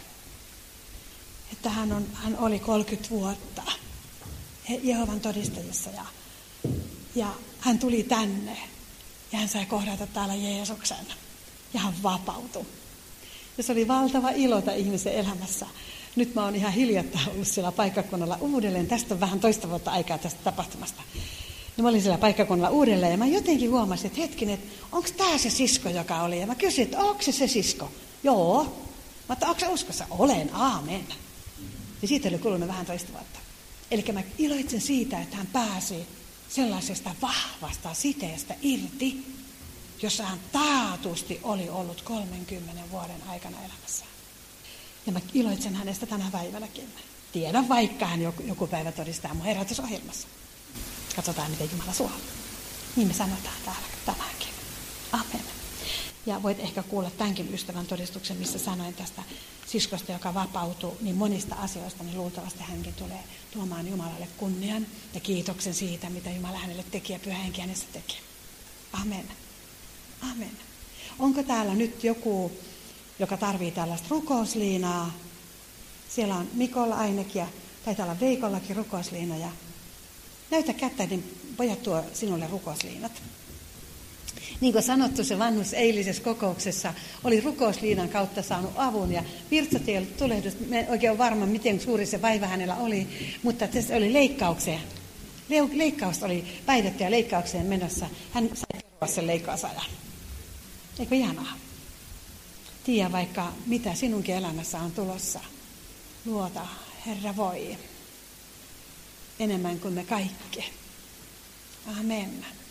että hän oli 30 vuotta Jehovan todistajissa, ja hän tuli tänne, ja hän sai kohdata täällä Jeesuksen, ja hän vapautui. Ja se oli valtava ilota ihmisen elämässä. Nyt mä oon ihan hiljattain ollut siellä paikkakunnalla uudelleen. Tästä on vähän toista vuotta aikaa tästä tapahtumasta. Ja mä olin siellä paikkakunnalla uudelleen ja mä jotenkin huomasin, että hetkinen, onko tämä se sisko, joka oli? Ja mä kysyin, että onko se sisko? Joo. Mä oon, onko se uskossa? Olen, aamen. Ja siitä oli kulunut vähän toista vuotta. Eli mä iloitsen siitä, että hän pääsi sellaisesta vahvasta siteestä irti, jossa hän taatusti oli ollut 30 vuoden aikana elämässä. Ja mä iloitsen hänestä tänä päivänäkin. Tiedän, vaikka hän joku päivä todistaa mun herätysohjelmassa. Katsotaan, miten Jumala suolaa. Niin me sanotaan täällä tänäänkin. Amen. Ja voit ehkä kuulla tämänkin ystävän todistuksen, missä sanoin tästä siskosta, joka vapautui niin monista asioista, niin luultavasti hänkin tulee tuomaan Jumalalle kunnian ja kiitoksen siitä, mitä Jumala hänelle teki ja Pyhä Henki hänessä teki. Amen. Amen. Onko täällä nyt joku, joka tarvitsee tällaista rukousliinaa? Siellä on Mikolla ainakin ja taitaa olla Veikollakin rukousliina. Ja näytä kättä, niin pojat tuo sinulle rukousliinat. Niin kuin sanottu, se vanhus eilisessä kokouksessa oli rukousliinan kautta saanut avun. Ja virtsatietulehdus, en oikein ole varma, miten suuri se vaiva hänellä oli, mutta se oli leikkaukseen. Leikkaus oli päihdetty ja leikkaukseen menossa. Hän sai perua sen leikkausajan. Eikö ihanaa? Tiedä vaikka, mitä sinunkin elämässä on tulossa. Luota, Herra voi. Enemmän kuin me kaikki. Amen.